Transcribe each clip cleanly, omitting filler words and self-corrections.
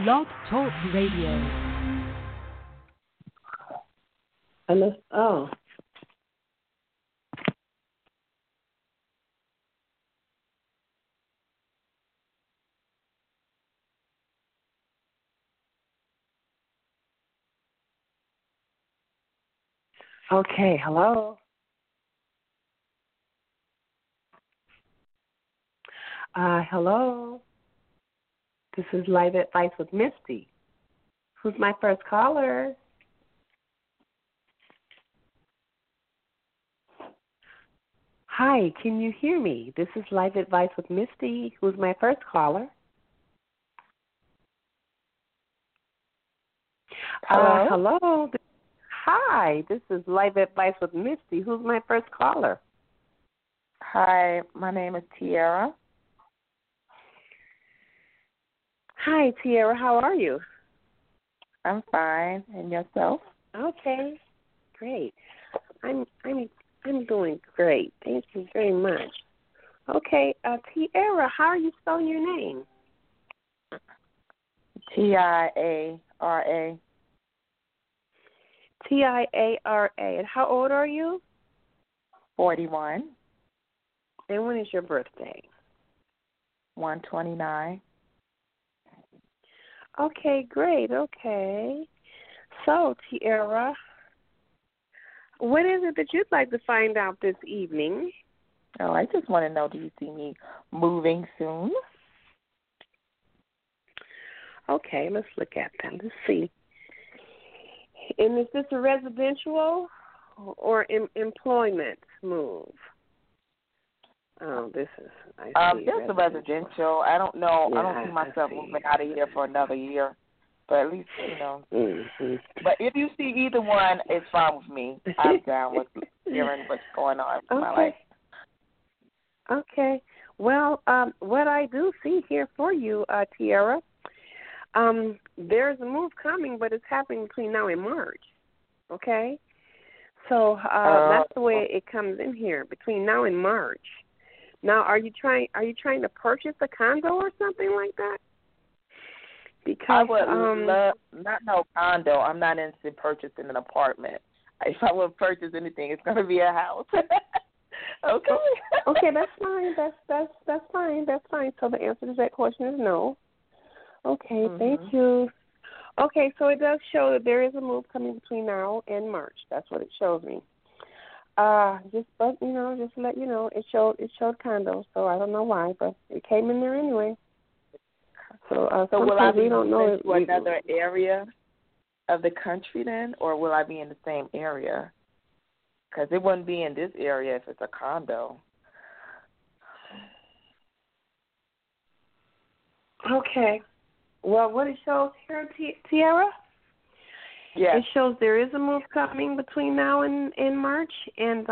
Blog Talk Radio. Oh. Okay, hello. Hello. This is Live Advice with Misty. Who's my first caller? Hi, can you hear me? This is Live Advice with Misty. Who's my first caller? Hello? Hello. Hi, this is Live Advice with Misty. Who's my first caller? Hi, my name is Tiara. Hi, Tiara. How are you? I'm fine. And yourself? Okay, great. I'm doing great. Thank you very much. Okay, Tiara, how are you spelling your name? Tiara. Tiara. And how old are you? 41. And when is your birthday? 129. Okay, great. Okay. So, Tiara, what is it that you'd like to find out this evening? Oh, I just want to know, do you see me moving soon? Okay, let's look at that. Let's see. And is this a residential or employment move? Oh, this is. Just a residential. I don't know. Yeah, I don't see myself moving out of here for another year. But at least, Mm-hmm. But if you see either one, it's fine with me. I'm down with hearing what's going on in my life. Okay. Well, what I do see here for you, Tiara, there's a move coming, but it's happening between now and March. Okay? So that's the way it comes in here, between now and March. Now, are you trying to purchase a condo or something like that? Because I would love, not no condo. I'm not into purchasing an apartment. If I would purchase anything, it's going to be a house. Okay. Okay, that's fine. That's fine. That's fine. So the answer to that question is no. Okay, Thank you. Okay, so it does show that there is a move coming between now and March. That's what it shows me. Just to let you know, it showed condos, so I don't know why, but it came in there anyway. So will I be we don't know to another area of the country then, or will I be in the same area? Because it wouldn't be in this area if it's a condo. Okay. Well, what it shows here, Tiara? Yeah. It shows there is a move coming between now and March, and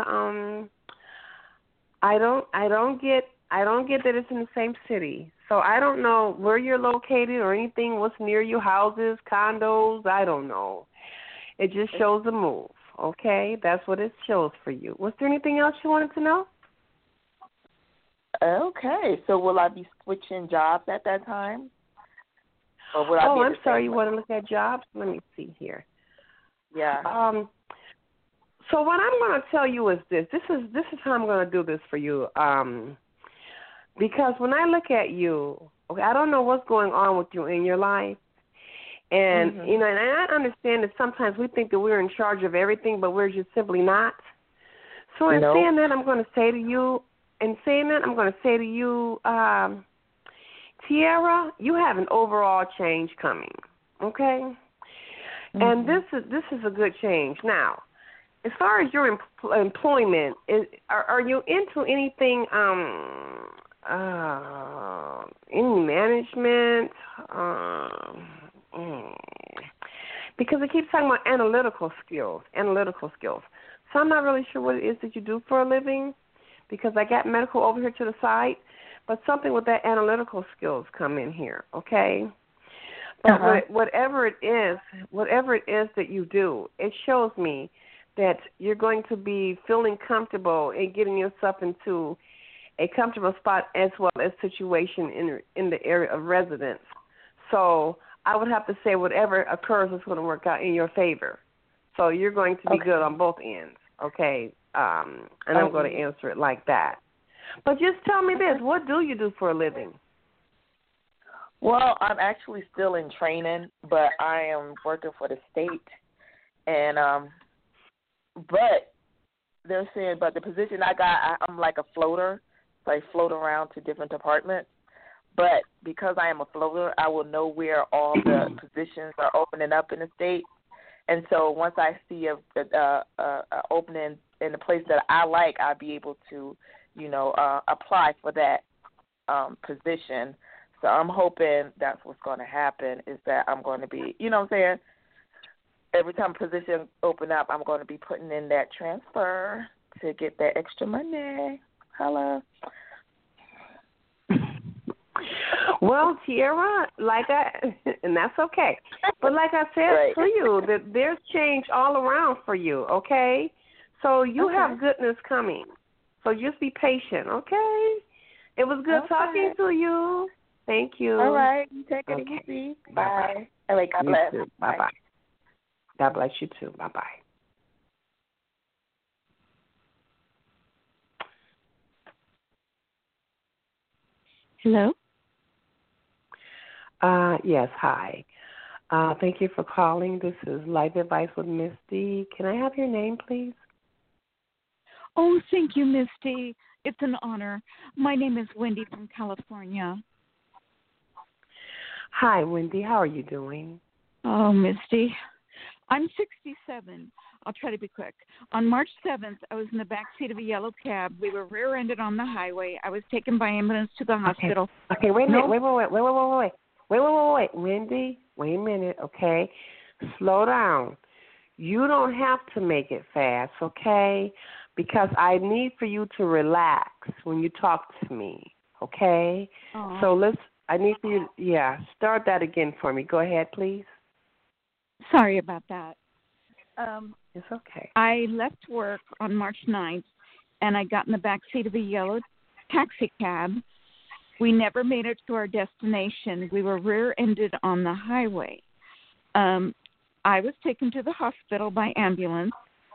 I don't get that it's in the same city. So I don't know where you're located or anything. What's near you? Houses, condos? I don't know. It just shows a move. Okay, that's what it shows for you. Was there anything else you wanted to know? Okay. So will I be switching jobs at that time? Or will I be I'm sorry. You want to look at jobs? Let me see here. Yeah. So what I'm going to tell you is this. This is how I'm going to do this for you. Because when I look at you, okay, I don't know what's going on with you in your life. And, and I understand that sometimes we think that we're in charge of everything, but we're just simply not. So in saying that, I'm going to say to you, Tiara, you have an overall change coming, okay? And this is a good change. Now, as far as your employment, are you into anything, any management? Because it keeps talking about analytical skills. So I'm not really sure what it is that you do for a living, because I got medical over here to the side, but something with that analytical skills come in here, okay? But whatever it is that you do, it shows me that you're going to be feeling comfortable in getting yourself into a comfortable spot as well as situation in the area of residence. So I would have to say whatever occurs is going to work out in your favor. So you're going to be good on both ends, okay? And I'm going to answer it like that. But just tell me this, what do you do for a living? Well, I'm actually still in training, but I am working for the state. And but they're saying, but the position I got, I'm like a floater. So I float around to different departments. But because I am a floater, I will know where all the positions are opening up in the state. And so once I see a opening in a place that I like, I'll be able to, apply for that position. So I'm hoping that's what's going to happen, is that I'm going to be, you know what I'm saying, every time a position open up, I'm going to be putting in that transfer to get that extra money. Hello. Well, Tierra, and that's okay. But like I said to you, that there's change all around for you, okay? So you have goodness coming. So just be patient, okay? It was good talking to you. Thank you. All right. Take it easy. Bye. All right, God bless. Bye-bye. God bless you too. Bye-bye. Hello? Yes, hi. Thank you for calling. This is Life Advice with Misty. Can I have your name, please? Oh, thank you, Misty. It's an honor. My name is Wendy from California. Hi, Wendy. How are you doing? Oh, Misty. I'm 67. I'll try to be quick. On March 7th, I was in the back seat of a yellow cab. We were rear-ended on the highway. I was taken by ambulance to the hospital. Okay, wait a minute. Wait. Wendy, wait a minute, okay? Slow down. You don't have to make it fast, okay? Because I need for you to relax when you talk to me, okay? Aww. So I need for you, start that again for me. Go ahead, please. Sorry about that. It's okay. I left work on March 9th, and I got in the back seat of a yellow taxi cab. We never made it to our destination. We were rear-ended on the highway. I was taken to the hospital by ambulance.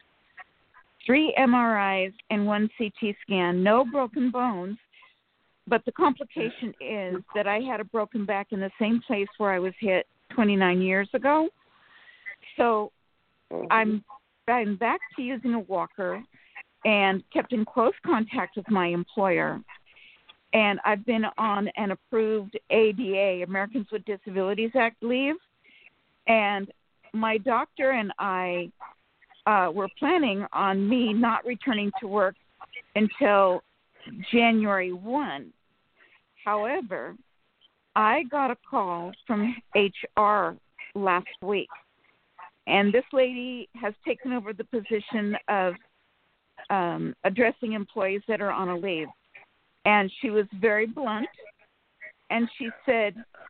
3 MRIs and 1 CT scan, no broken bones. But the complication is that I had a broken back in the same place where I was hit 29 years ago. So I'm back to using a walker and kept in close contact with my employer. And I've been on an approved ADA, Americans with Disabilities Act leave. And my doctor and I were planning on me not returning to work until January 1. However, I got a call from HR last week. And this lady has taken over the position of addressing employees that are on a leave. And she was very blunt. And she said,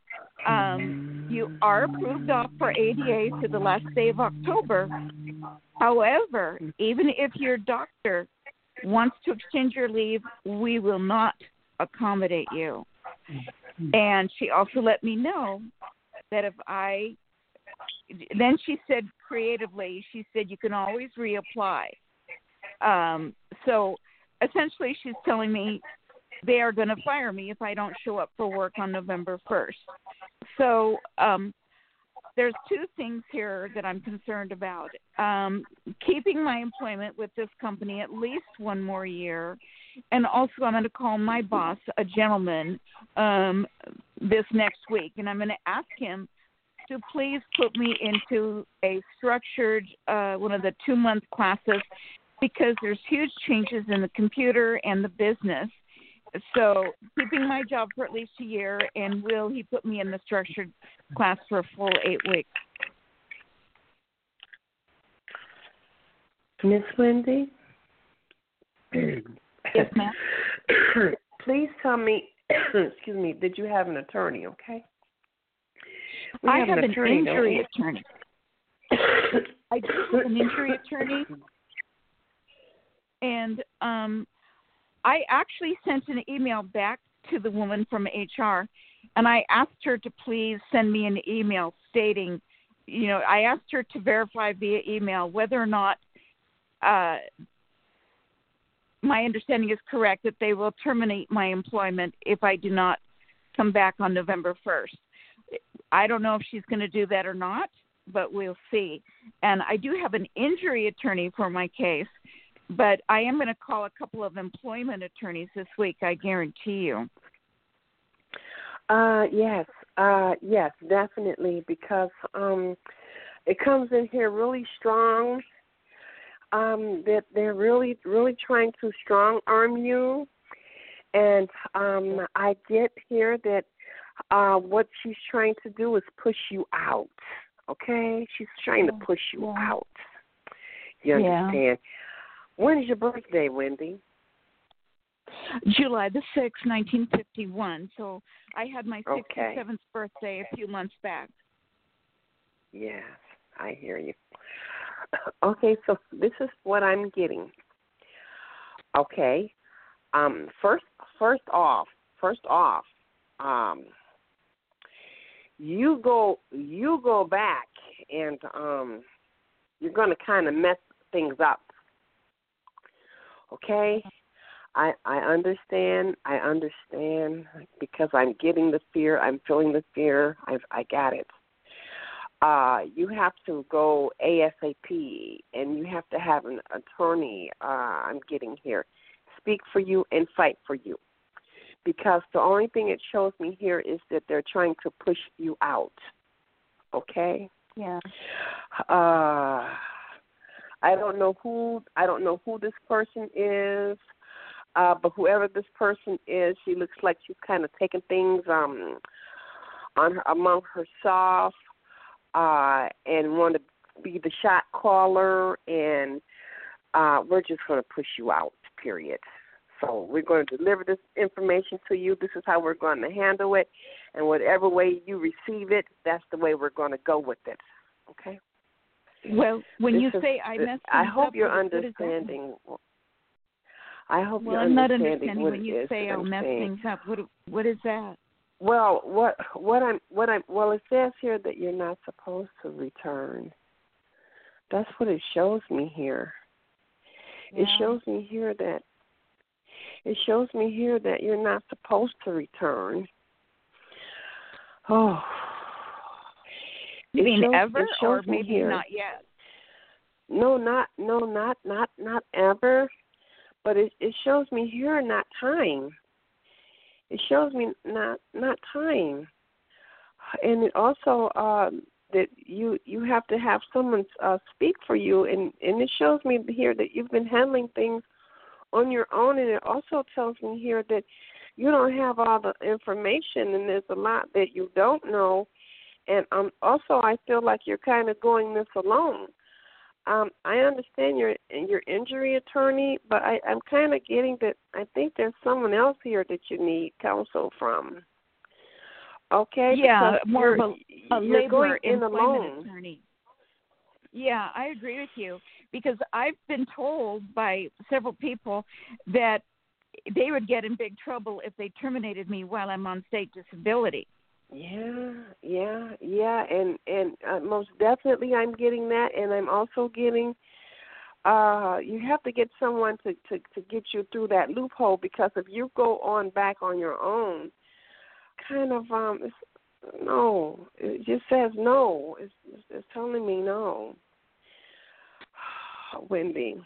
you are approved off for ADA to the last day of October. However, even if your doctor wants to extend your leave, we will not accommodate you. And she also let me know that then she said creatively, she said, you can always reapply. So essentially she's telling me they are going to fire me if I don't show up for work on November 1st. So there's 2 things here that I'm concerned about. Keeping my employment with this company at least 1 more year. And also I'm going to call my boss, a gentleman, this next week. And I'm going to ask him to please put me into a structured, one of the 2-month classes, because there's huge changes in the computer and the business. So keeping my job for at least a year, and will he put me in the structured class for a full 8 weeks? Miss Wendy? Yes, ma'am. Please tell me, excuse me, did you have an attorney, okay? I have an injury attorney. I do have an injury attorney. And I actually sent an email back to the woman from HR, And I asked her to please send me an email stating, I asked her to verify via email whether or not my understanding is correct that they will terminate my employment if I do not come back on November 1st. I don't know if she's going to do that or not, but we'll see. And I do have an injury attorney for my case, but I am going to call a couple of employment attorneys this week, I guarantee you. Yes, definitely, because it comes in here really strong, that they're really, really trying to strong arm you. And I get here that what she's trying to do is push you out, okay? She's trying to push you out. You understand? When is your birthday, Wendy? July the 6th, 1951. So I had my 67th birthday a few months back. Yes, I hear you. Okay, so this is what I'm getting. Okay. First off, you go back and you're going to kind of mess things up. Okay? I understand because I'm getting the fear. I'm feeling the fear. I got it. You have to go ASAP, and you have to have an attorney, I'm getting here, speak for you and fight for you. Because the only thing it shows me here is that they're trying to push you out. Okay? Yeah. I don't know who this person is. But whoever this person is, she looks like she's kind of taking things among herself and want to be the shot caller, and we're just going to push you out, period. So we're going to deliver this information to you. This is how we're going to handle it, and whatever way you receive it, that's the way we're going to go with it, okay? Well, when you say I messed I things hope up, you're what understanding. I hope you're I'm not understanding understanding what when it you is say I'll mess saying. things up. What is that? Well, it says here that you're not supposed to return. That's what it shows me here. Yeah. It shows me here that you're not supposed to return. Oh. You mean ever, or maybe here. Not yet? No, not ever. But it shows me here not time. It shows me not time. And it also that you have to have someone speak for you, and it shows me here that you've been handling things on your own, and it also tells me here that you don't have all the information, and there's a lot that you don't know. And also I feel like you're kind of going this alone. I understand your injury attorney, but I'm kind of getting that I think there's someone else here that you need counsel from. Okay? Yeah, more of a labor employment attorney. Yeah, I agree with you, because I've been told by several people that they would get in big trouble if they terminated me while I'm on state disability. Yeah, and most definitely I'm getting that, and I'm also getting, you have to get someone to get you through that loophole, because if you go on back on your own, kind of, no, it just says no, it's telling me no. Wendy,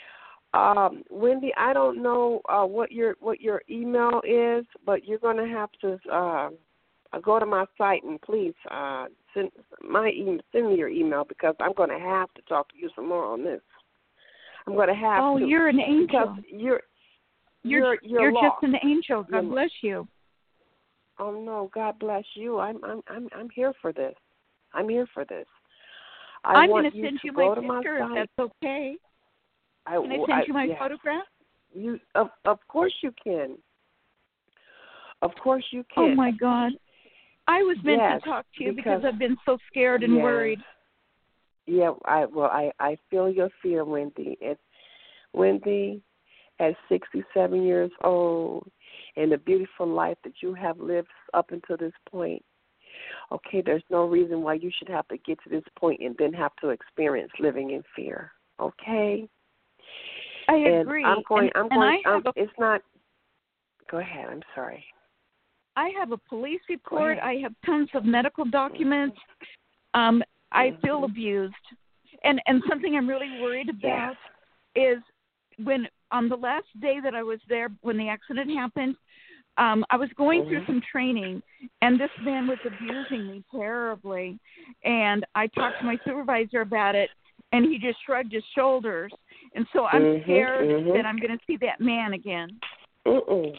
I don't know what your email is, but you're going to have to go to my site and please send me your email, because I'm going to have to talk to you some more on this. I'm going to have to. Oh, you're an angel. You're just an angel. God bless you. Oh no, God bless you. I'm here for this. I'm here for this. I'm going to send you my picture if that's okay. Can I send you my photograph? Of course you can. Of course you can. Oh my God. I was meant to talk to you because I've been so scared and worried. Yeah, I feel your fear, Wendy. Wendy, at 67 years old, and the beautiful life that you have lived up until this point. Okay, there's no reason why you should have to get to this point and then have to experience living in fear. Okay? I agree. It's not. Go ahead. I'm sorry. I have a police report. I have tons of medical documents. I feel abused. And something I'm really worried about is when on the last day that I was there when the accident happened, I was going through some training, and this man was abusing me terribly. And I talked to my supervisor about it, and he just shrugged his shoulders. And so I'm scared that I'm going to see that man again. No.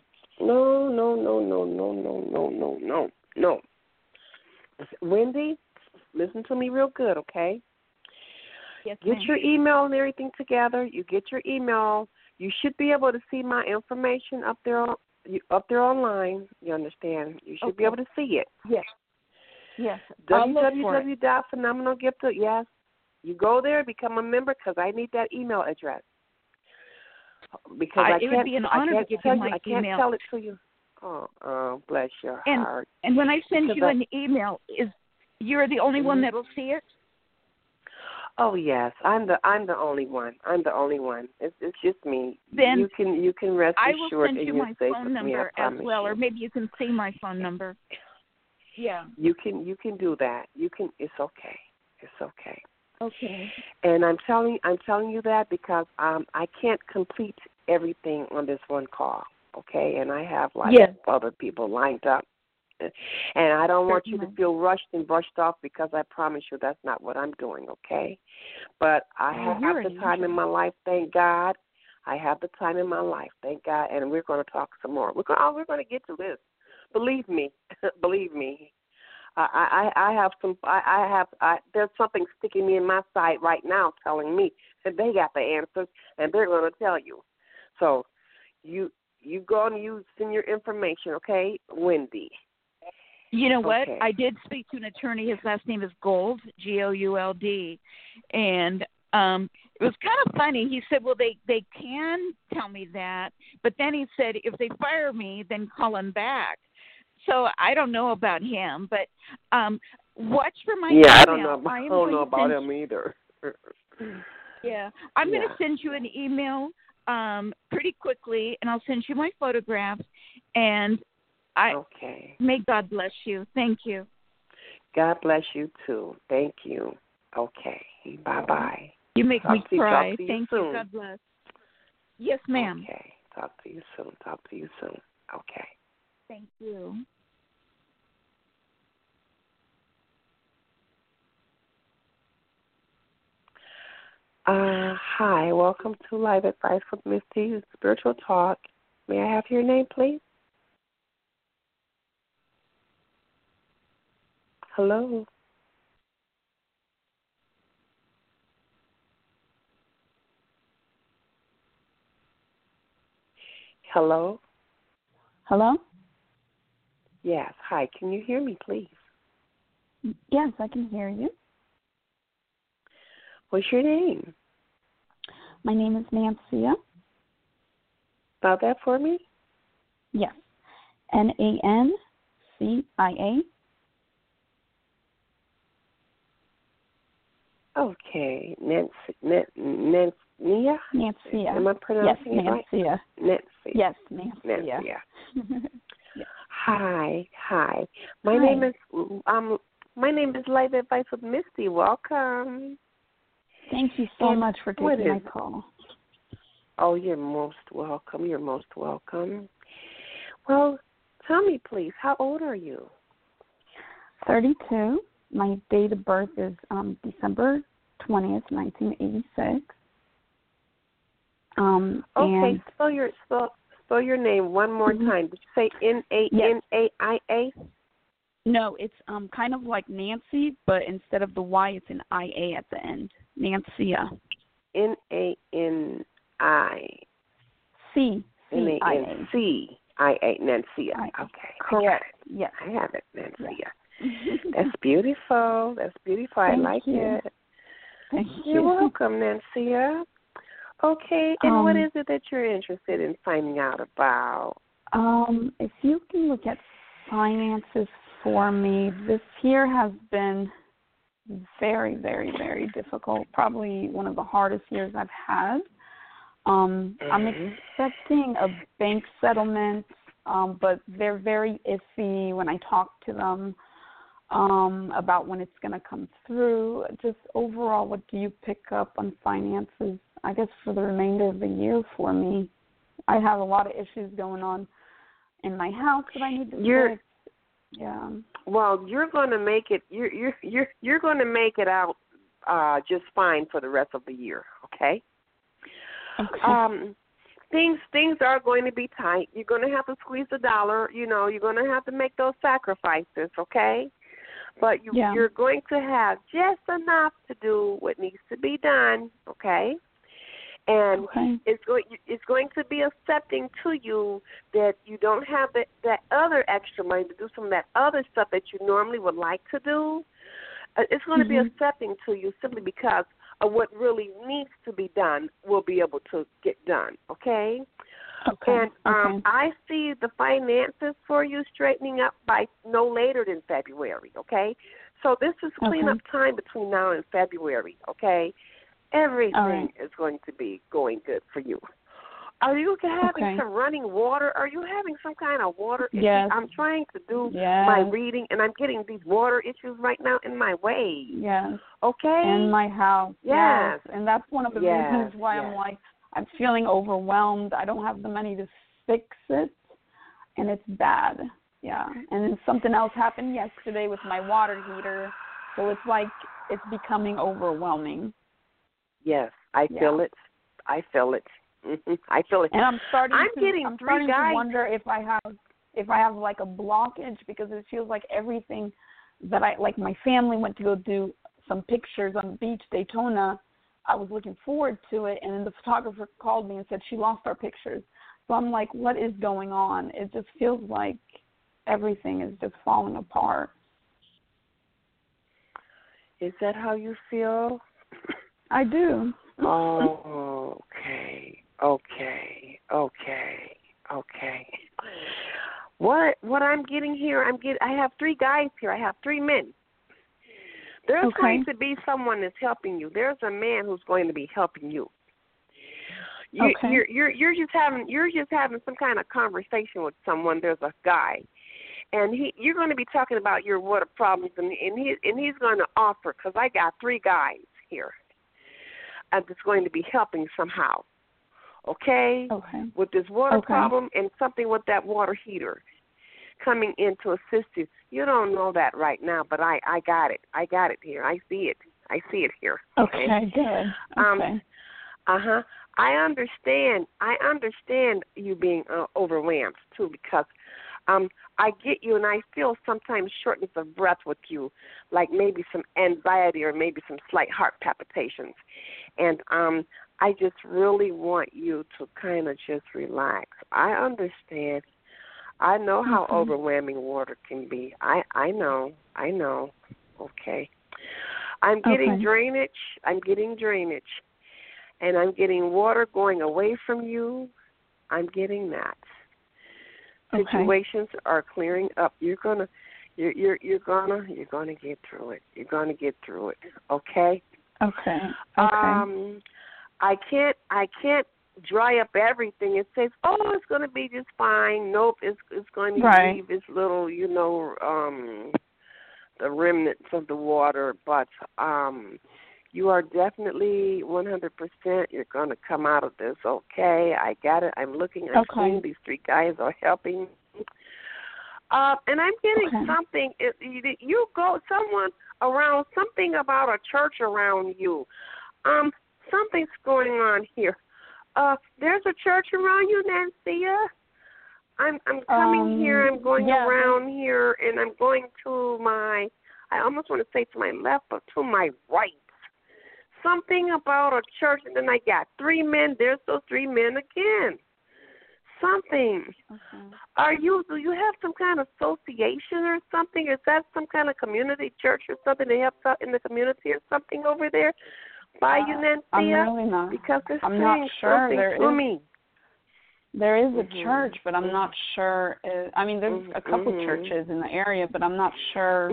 Wendy, listen to me real good, okay? Yes, get ma'am. your email and everything together. You get your email. You should be able to see my information up there online. You understand? You should be able to see it. Yes. www.phenomenalgift. Yes. You go there, become a member, because I need that email address. Because it would be an honor to give you my email. I can't tell it to you. Oh, bless your heart. And when I send you an email, you're the only one that will see it? Oh yes, I'm the only one. I'm the only one. It's just me. Then you can rest I will assured send you my phone number as well, or maybe you can see my phone number. Yeah. You can do that. You can. It's okay. It's okay. Okay. And I'm telling you that because I can't complete everything on this one call. Okay, and I have other people lined up. And I don't want you to feel rushed and brushed off because I promise you that's not what I'm doing, okay? But I have the time in my life, thank God. I have the time in my life, thank God, and we're going to talk some more. We're going to get to this. Believe me. There's something sticking me in my side right now telling me that they got the answers and they're going to tell you. So you go and you send your information, okay, Wendy. You know what? Okay. I did speak to an attorney. His last name is Gould, Gould, and it was kind of funny. He said, well, they can tell me that, but then he said, if they fire me, then call him back. So I don't know about him, but watch for my email. I don't know about him either. Yeah, I'm going to send you an email pretty quickly, and I'll send you my photographs, and may God bless you. Thank you. God bless you, too. Thank you. Okay. Bye-bye. You make me cry. Thank you. God bless. Yes, ma'am. Okay. Talk to you soon. Okay. Thank you. Hi. Welcome to Live Advice with Misty Spiritual Talk. May I have your name, please? Hello. Hello. Hello? Yes. Hi. Can you hear me, please? Yes, I can hear you. What's your name? My name is Nancia. Spell that for me? Yes. Nancia. Okay. Nancia? Am I pronouncing it right? Nancia. Yes, Nancia. Yes. Hi. My name is Live Advice with Misty. Welcome. Thank you so much for taking my call. Oh, you're most welcome. Well, tell me, please, how old are you? 32. My date of birth is December 20th, 1986. Okay, spell your name one more time. Did you say Nancia? No, it's kind of like Nancy, but instead of the Y, it's an IA at the end. Nancia. Nani. CIA, Nancia. Okay. Correct. Yes. I have it, Nancia. That's beautiful. I like it. Thank you. You're welcome, Nancia. Okay, and what is it that you're interested in finding out about? If you can look at finances for me, this year has been very, very, very difficult. Probably one of the hardest years I've had. I'm expecting a bank settlement, but they're very iffy when I talk to them about when it's going to come through. Just overall, what do you pick up on finances, I guess, for the remainder of the year for me? I have a lot of issues going on in my house that I need to fix. Yeah. Well, you're going to make it. You're going to make it out just fine for the rest of the year. Okay. Okay. Things are going to be tight. You're going to have to squeeze the dollar. You know, you're going to have to make those sacrifices. Okay. But you're going to have just enough to do what needs to be done. Okay. And it's going to be accepting to you that you don't have that other extra money to do some of that other stuff that you normally would like to do. It's going to be accepting to you simply because of what really needs to be done will be able to get done, okay? And I see the finances for you straightening up by no later than February, okay? So this is cleanup time between now and February, okay? Everything is going to be going good for you. Are you having some running water? Are you having some kind of water issue? Yes. I'm trying to do my reading, and I'm getting these water issues right now in my way. Yes. Okay? In my house. Yes. And that's one of the reasons why I'm feeling overwhelmed. I don't have the money to fix it, and it's bad. Yeah. And then something else happened yesterday with my water heater, so it's like it's becoming overwhelming. Yes, I feel it. I feel it. I feel it. And I'm starting to wonder if I have like a blockage, because it feels like everything that my family went to go do some pictures on the beach, Daytona. I was looking forward to it, and then the photographer called me and said she lost our pictures. So I'm like, what is going on? It just feels like everything is just falling apart. Is that how you feel? I do. Oh, okay. What I'm getting here, I have 3 guys here. I have 3 men. There's going to be someone that's helping you. There's a man who's going to be helping you. You're just having some kind of conversation with someone. There's a guy, and you're going to be talking about your water problems, and he's going to offer, because I got 3 guys here. That's going to be helping somehow, okay? With this water problem and something with that water heater coming in to assist you. You don't know that right now, but I got it. I got it here. I see it here. Okay, good. Okay. I understand you being overwhelmed, too, because I get you, and I feel sometimes shortness of breath with you, like maybe some anxiety or maybe some slight heart palpitations. And I just really want you to kind of just relax. I understand. I know how overwhelming water can be. I know. Okay. I'm getting drainage. And I'm getting water going away from you. I'm getting that. Situations are clearing up. You're gonna get through it. You're gonna get through it. Okay. Okay. I can't dry up everything. It says, oh, it's gonna be just fine. Nope, it's going to leave this little, the remnants of the water. But you are definitely 100%. You're going to come out of this, okay? I got it. I'm looking. I'm seeing these 3 guys are helping. And I'm getting something. You go someone around, something about a church around you. Something's going on here. There's a church around you, Nancia. I'm coming here. I'm going around here, and I'm going to I almost want to say to my left, but to my right. Something about a church, and then I got 3 men. There's those 3 men again. Something. Do you have some kind of association or something? Is that some kind of community church or something that helps out in the community or something over there by you, Nancia? I'm really not. Because I'm not sure there to is. me. There is a church, but I'm not sure. I mean, there's a couple churches in the area, but I'm not sure.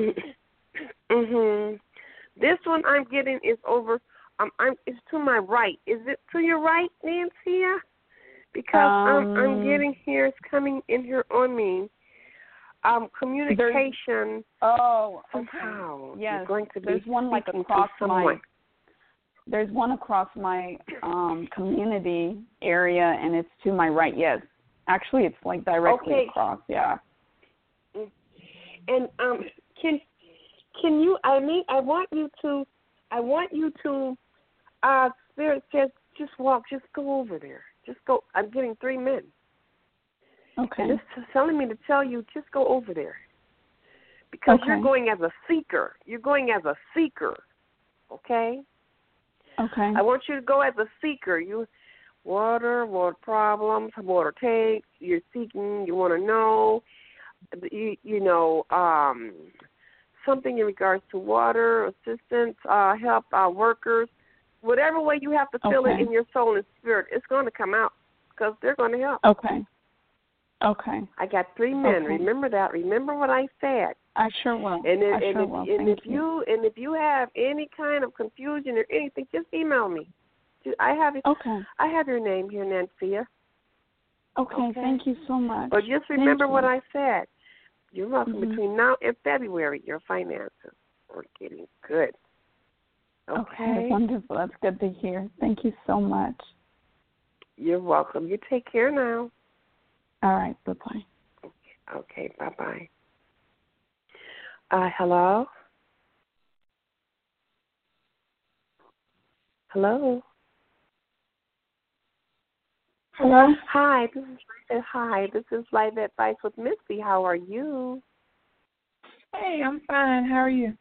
This one I'm getting is over. It's to my right. Is it to your right, Nancia? Because I'm getting here. It's coming in here on me. Communication. Oh, okay. Somehow. Yes. You're going to there's be one like across my. There's one across my community area, and it's to my right. Yes, actually, it's like directly across. Yeah. And can you? I want you to. Spirit says, just walk. Just go over there. Just go. I'm getting 3 men. Okay. And this is telling me to tell you, just go over there, because you're going as a seeker. You're going as a seeker. Okay. Okay. I want you to go as a seeker. Water problems, water takes. You're seeking. You want to know. Something in regards to water, assistance, help workers. Whatever way you have to feel it in your soul and spirit, it's going to come out because they're going to help. Okay. I got 3 men. Okay. Remember that. Remember what I said. I sure will. If you have any kind of confusion or anything, just email me. I have it. Okay. I have your name here, Nancia. Okay. Thank you so much. But just remember what I said. You're welcome. Between now and February, your finances are getting good. Okay. Wonderful. That's good to hear. Thank you so much. You're welcome. You take care now. All right. Bye-bye. Okay. Bye-bye. Hello? Hello? Hello? Hi. This is Life Advice with Missy. How are you? Hey, I'm fine. How are you?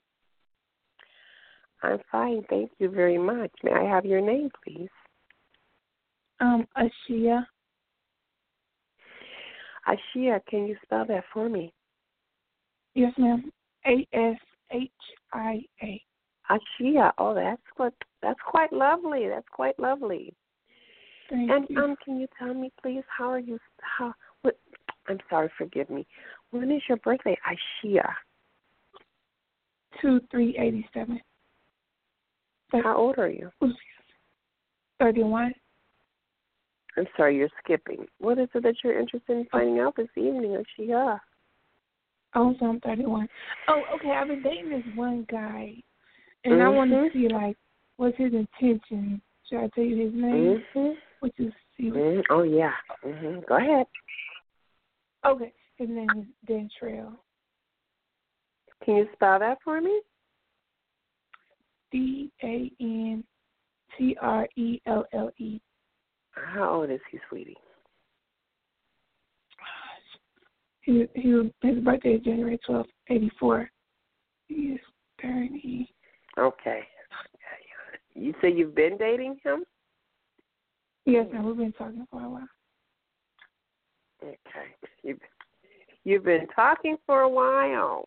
I'm fine. Thank you very much. May I have your name, please? Ashia. Ashia, can you spell that for me? Yes, ma'am. Ashia. Ashia. Oh, that's quite lovely. That's quite lovely. Thank you. Can you tell me, please, I'm sorry, forgive me. When is your birthday, Ashia? 2387. How old are you? 31. I'm sorry, you're skipping. What is it that you're interested in finding out this evening, Ashia? Oh, so I'm 31. Oh, okay. I've been dating this one guy, and I want to see, what's his intention. Should I tell you his name? Which is Oh, yeah. Go ahead. Okay. His name is Dentrell. Can you spell that for me? Dantrelle. How old is he, sweetie? His birthday is January 12th, 84. He is 30. Okay. You say you've been dating him? Yes, ma'am. We've been talking for a while. Okay. You've been talking for a while.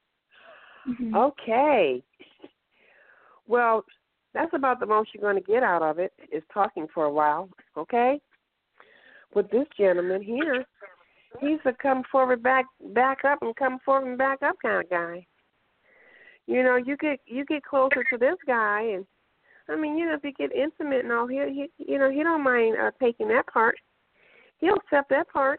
Okay. Well, that's about the most you're going to get out of it, is talking for a while, okay? With this gentleman here, he's a come forward, back up, and come forward and back up kind of guy. You get closer to this guy, and I mean, if you get intimate and all, he don't mind taking that part. He'll accept that part.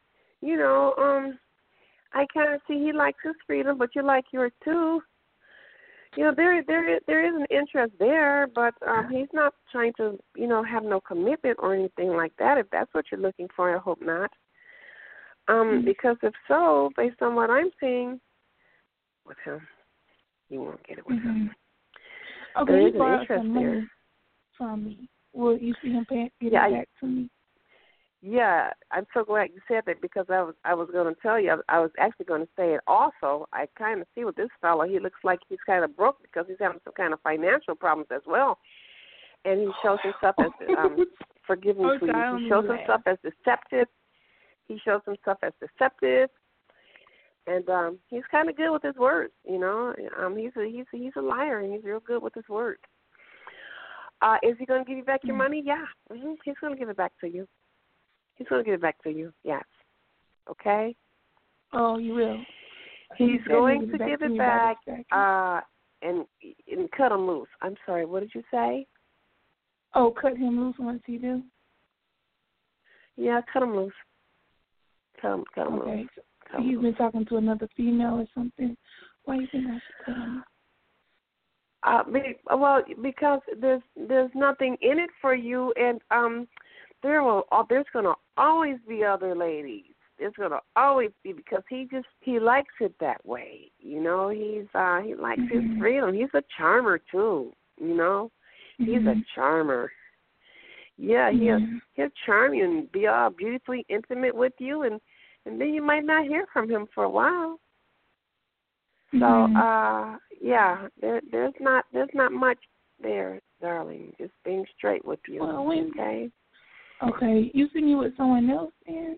I kind of see he likes his freedom, but you like yours too. There is an interest there, but he's not trying to, have no commitment or anything like that. If that's what you're looking for, I hope not. Because if so, based on what I'm seeing with him, you won't get it with him. Okay, there he is an borrowed interest some there. money from me. Will you see him give it back to me? Yeah, I'm so glad you said that, because I was going to tell you, I was actually going to say it also. I kind of see with this fellow, he looks like he's kind of broke because he's having some kind of financial problems as well. And he shows himself as, forgive me, sweetie, he shows himself as deceptive. And he's kind of good with his words, He's a liar, and he's real good with his words. Is he going to give you back your money? Yeah, he's going to give it back to you. He's going to give it back to you. Yes. Okay? Oh, you will. He's going to give it back and cut him loose. I'm sorry, what did you say? Oh, cut him loose once he do? Yeah, cut him loose. Cut him okay. loose. So he's been talking to another female or something. Why do you think I should cut him? Because there's nothing in it for you, and there's gonna always be other ladies. There's gonna always be, because he likes it that way. You know, he likes his freedom. He's a charmer too. You know, he's a charmer. Yeah, he'll charm you and be all beautifully intimate with you, and then you might not hear from him for a while. So, there's not much there, darling. Just being straight with you. Well, okay. Okay. You seen you with someone else then?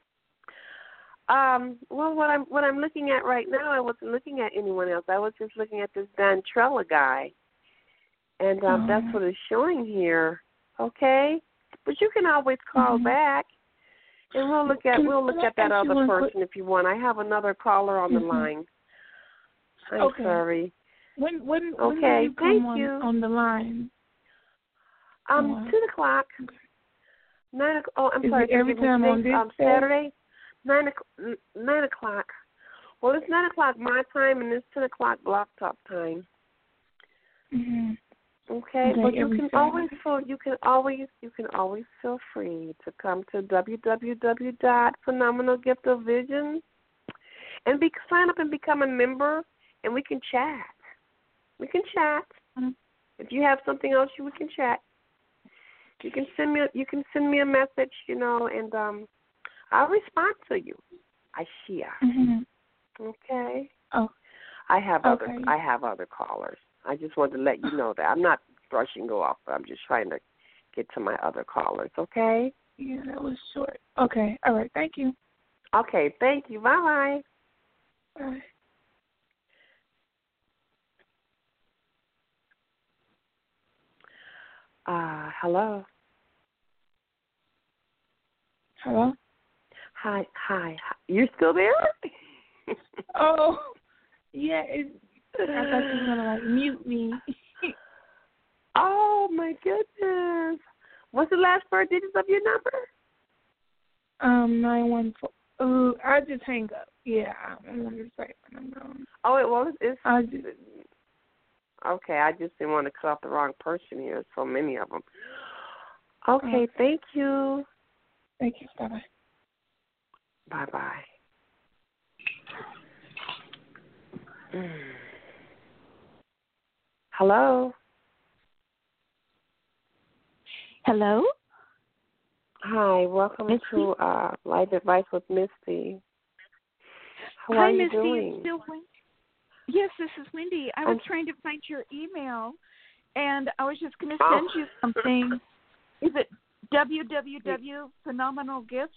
Well, what I'm looking at right now, I wasn't looking at anyone else. I was just looking at this Dan Trella guy, and that's what it's showing here. Okay, but you can always call back, and we'll look at that other person if you want. I have another caller on the line. I'm sorry. When okay, you come on the line? 2:00. 9 o'clock. Oh, I'm sorry. Every time on this Saturday. 9 o'clock. Well, it's 9 o'clock my time, and it's 10 o'clock Block Talk time. Okay, but you can always feel free to come to www.phenomenalgiftofvision and sign up and become a member, and we can chat. If you have something else, we can chat. You can send me a message, and I'll respond to you. Okay. Oh. I have other callers. I just wanted to let you know that I'm not brushing you off, but I'm just trying to get to my other callers. Okay. Yeah, that was short. Okay. All right. Thank you. Okay. Thank you. Bye. Bye. Hello. Hello. Hi. You're still there? Oh, yeah. I thought you were gonna mute me. Oh my goodness! What's the last 4 digits of your number? 914. I just hang up. Yeah, I'm gonna say my number. Oh, it was. Okay. I just didn't want to cut off the wrong person here. So many of them. Okay, thank you. Thank you. Bye-bye. Bye-bye. Hello? Hello? Hi, welcome to Life Advice with Misty. How Hi, are you Misty. doing? It's still Wendy. Yes, this is Wendy. I was trying to find your email, and I was just going to send you something. Is it www.phenomenalgifts?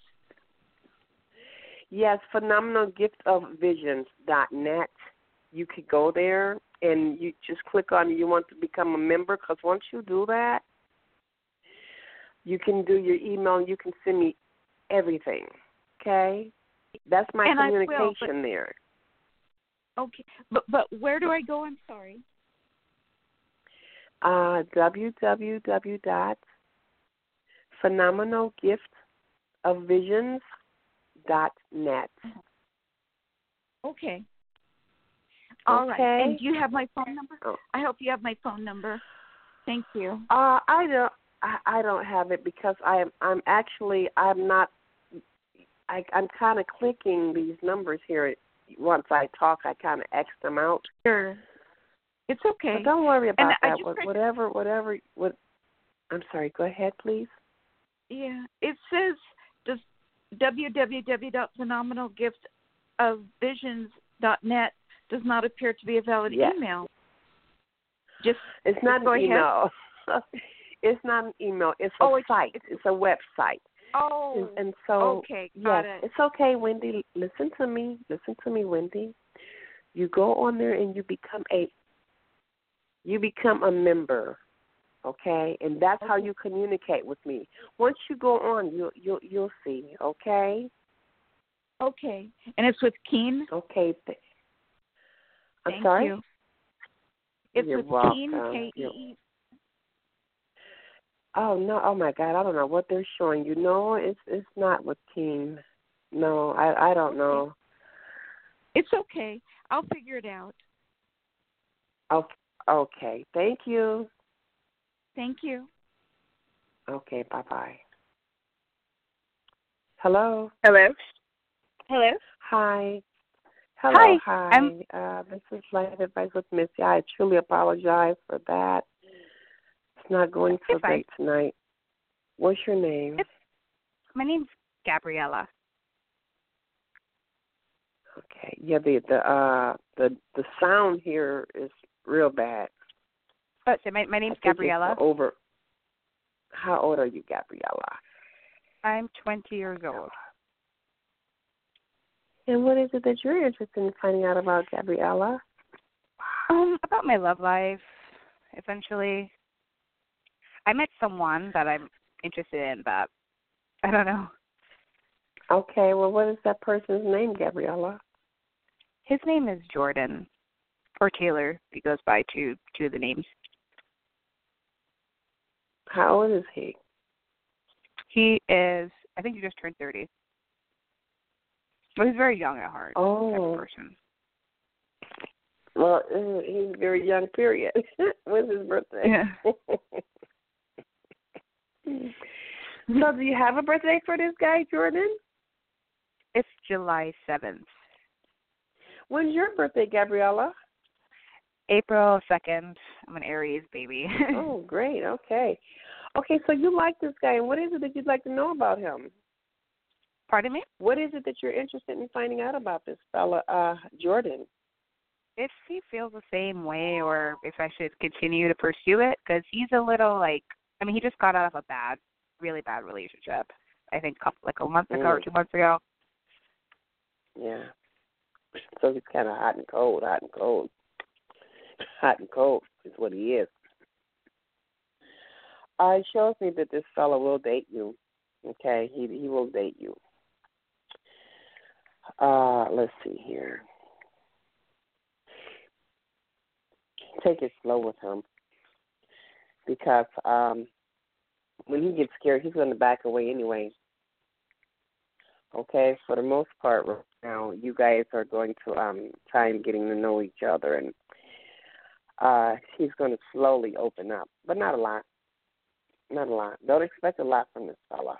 Yes, phenomenalgiftofvisions.net. You could go there, and you just click on you want to become a member, because once you do that, you can do your email, and you can send me everything, okay? That's my communication there. Okay, but where do I go? I'm sorry. www.phenomenalgiftofvisions.net. Okay. All right. And do you have my phone number? Oh. I hope you have my phone number. Thank you. I don't have it, because I'm kind of clicking these numbers here. Once I talk, I kind of X them out. Sure. It's okay. But don't worry about that. Whatever. I'm sorry. Go ahead, please. Yeah. It says www.phenomenalgiftofvisions.net does not appear to be a valid email. It's not an email. It's not an email. It's a site. It's a website. Oh. And so, okay, got it. It's okay, Wendy. Listen to me, Wendy. You go on there and you become a member. Okay, and that's how you communicate with me. Once you go on, you'll see. Okay. Okay, and it's with Keen. Okay. I'm Thank sorry. you. It's You're with welcome. Keen, K-E-E. Oh no! Oh my God! I don't know what they're showing you. No, it's not with Keen. No, I don't know. It's okay. I'll figure it out. Okay. Thank you. Thank you. Okay. Bye. Hello. Hello. Hi. Hello. Hi. I'm This is Life Advice with Missy. I truly apologize for that. It's not going so great tonight. What's your name? My name's Gabriella. Okay. Yeah. The sound here is real bad. Oh, so my name's Gabriella. How old are you, Gabriella? I'm 20 years old. And what is it that you're interested in finding out about, Gabriella? About my love life, essentially. I met someone that I'm interested in, but I don't know. Okay, well, what is that person's name, Gabriella? His name is Jordan, or Taylor. He goes by two of the names. How old is he? He is, I think he just turned 30. But he's very young at heart. Oh. Type of person. Well, he's very young, period. When's his birthday? Yeah. So do you have a birthday for this guy, Jordan? It's July 7th. When's your birthday, Gabriella? April 2nd. I'm an Aries baby. Oh, great. Okay. Okay, so you like this guy, and what is it that you'd like to know about him? Pardon me? What is it that you're interested in finding out about this fella, Jordan? If he feels the same way or if I should continue to pursue it, because he's a little he just got out of a really bad relationship, I think a month ago or 2 months ago. Yeah. So he's kind of hot and cold. Hot and cold is what he is. It shows me that this fella will date you. Okay, he will date you. Let's see here. Take it slow with him because when he gets scared, he's going to back away anyway. Okay, for the most part right now, you guys are going to try and getting to know each other, and he's going to slowly open up, but not a lot. Not a lot. Don't expect a lot from this fella.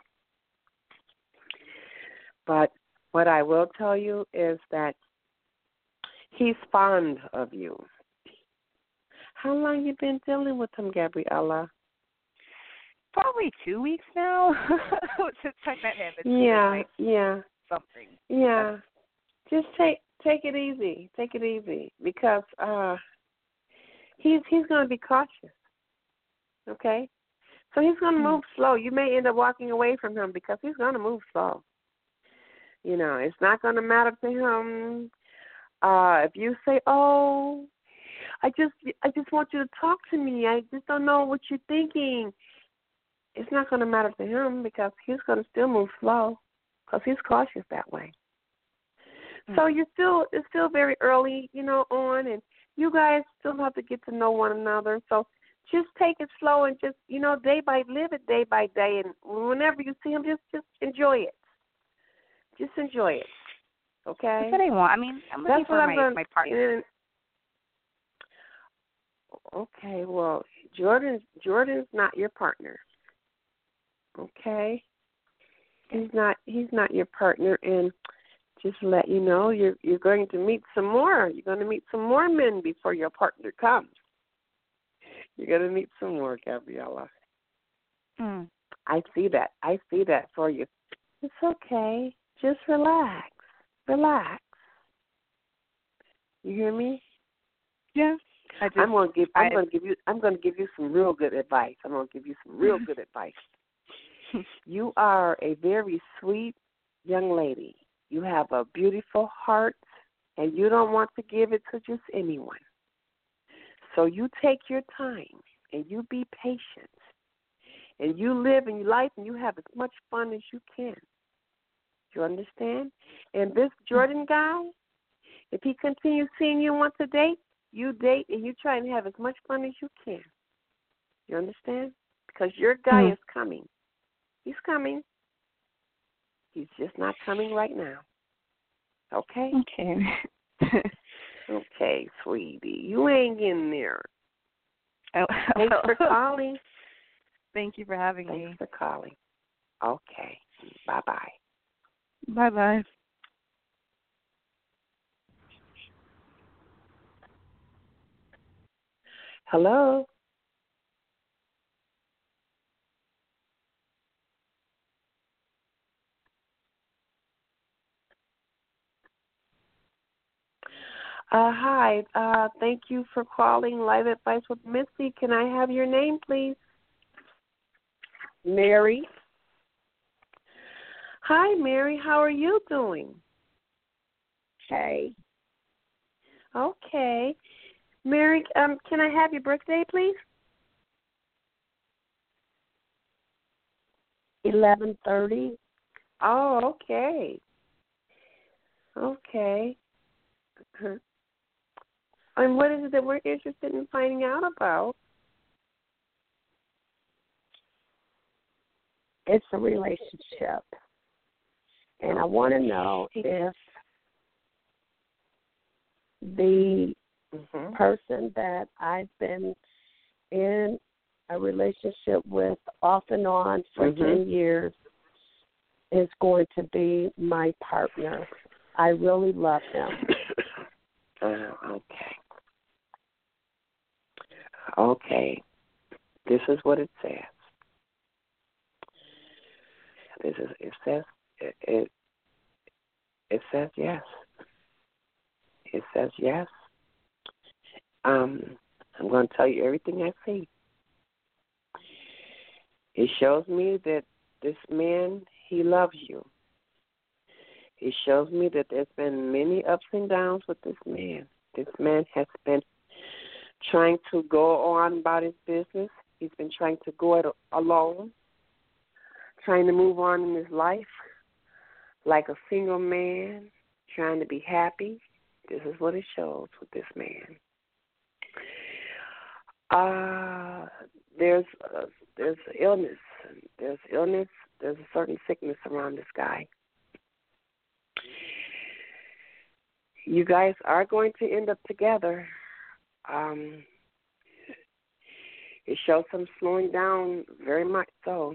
But what I will tell you is that he's fond of you. How long you been dealing with him, Gabriella? Probably 2 weeks now since I met him. It's Yeah. Something. Yeah. Just take it easy. Take it easy because he's going to be cautious. Okay? So he's going to move slow. You may end up walking away from him because he's going to move slow. You know, it's not going to matter to him if you say, "Oh, I just want you to talk to me. I just don't know what you're thinking." It's not going to matter to him because he's going to still move slow because he's cautious that way. So it's still very early, on, and you guys still have to get to know one another. So just take it slow and just, live it day by day. And whenever you see him, just enjoy it. Just enjoy it. Okay? That's what I want. I'm looking for my partner. Okay, well, Jordan's not your partner. Okay? He's not your partner, and just to let you know, you're going to meet some more. You're going to meet some more men before your partner comes. You're going to meet some more, Gabriella. I see that for you. It's okay. Just relax. You hear me? Yeah. I'm going to give you some real good advice. You are a very sweet young lady. You have a beautiful heart, and you don't want to give it to just anyone. So you take your time, and you be patient, and you live in your life and you have as much fun as you can. You understand? And this Jordan guy, if he continues seeing you once a date, you date and you try and have as much fun as you can. You understand? Because your guy is coming. He's coming. He's just not coming right now. Okay? Okay. Okay, sweetie. You ain't in there. Oh, Thanks for calling. Thank you for having me. Thanks for calling. Okay. Bye-bye. Bye-bye. Hello? Hi. Thank you for calling Live Advice with Missy. Can I have your name, please? Mary. Hi, Mary. How are you doing? Okay. Mary, can I have your birthday, please? 11:30. Oh, okay. Okay. And what is it that we're interested in finding out about? It's a relationship. And I want to know if the person that I've been in a relationship with off and on for 10 years is going to be my partner. I really love him. Okay. Okay. This is what it says. It says yes. It says yes. I'm going to tell you everything I see. It shows me that this man, he loves you. It shows me that there's been many ups and downs with this man. This man has been trying to go on about his business. He's been trying to go it alone, trying to move on in his life like a single man, trying to be happy. This is what it shows with this man. There's illness. There's illness. There's a certain sickness around this guy. You guys are going to end up together. It shows some slowing down, very much so.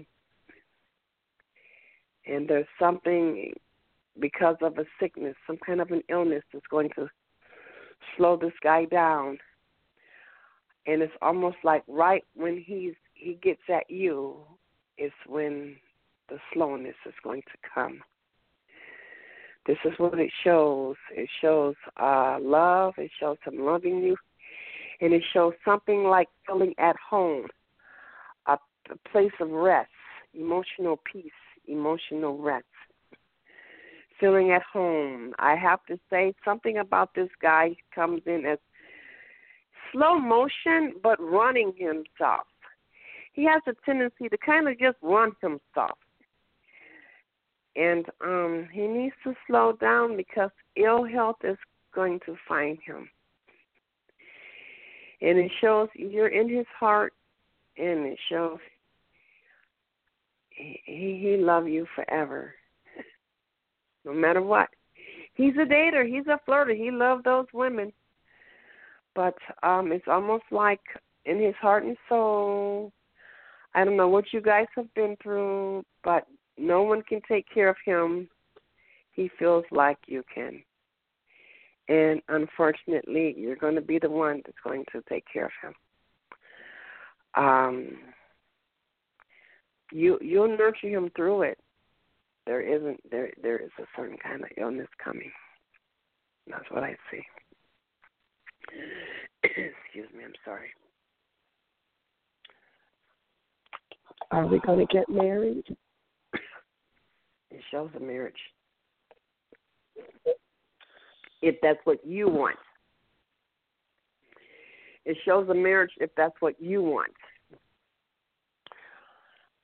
And there's something, because of a sickness, some kind of an illness that's going to slow this guy down. And it's almost like right when he gets at you is when the slowness is going to come. This is what it shows. It shows love. It shows him loving you. And it shows something like feeling at home, a place of rest, emotional peace, emotional rest, feeling at home. I have to say something about this guy comes in as slow motion, but running himself. He has a tendency to kind of just run himself. And he needs to slow down because ill health is going to find him. And it shows you're in his heart, and it shows he loves you forever, no matter what. He's a dater. He's a flirter. He loves those women. But it's almost like in his heart and soul, I don't know what you guys have been through, but no one can take care of him. He feels like you can. And unfortunately, you're going to be the one that's going to take care of him. You'll nurture him through it. There is a certain kind of illness coming. That's what I see. Excuse me, I'm sorry. Are we going to get married? It shows a marriage. If that's what you want. It shows a marriage if that's what you want.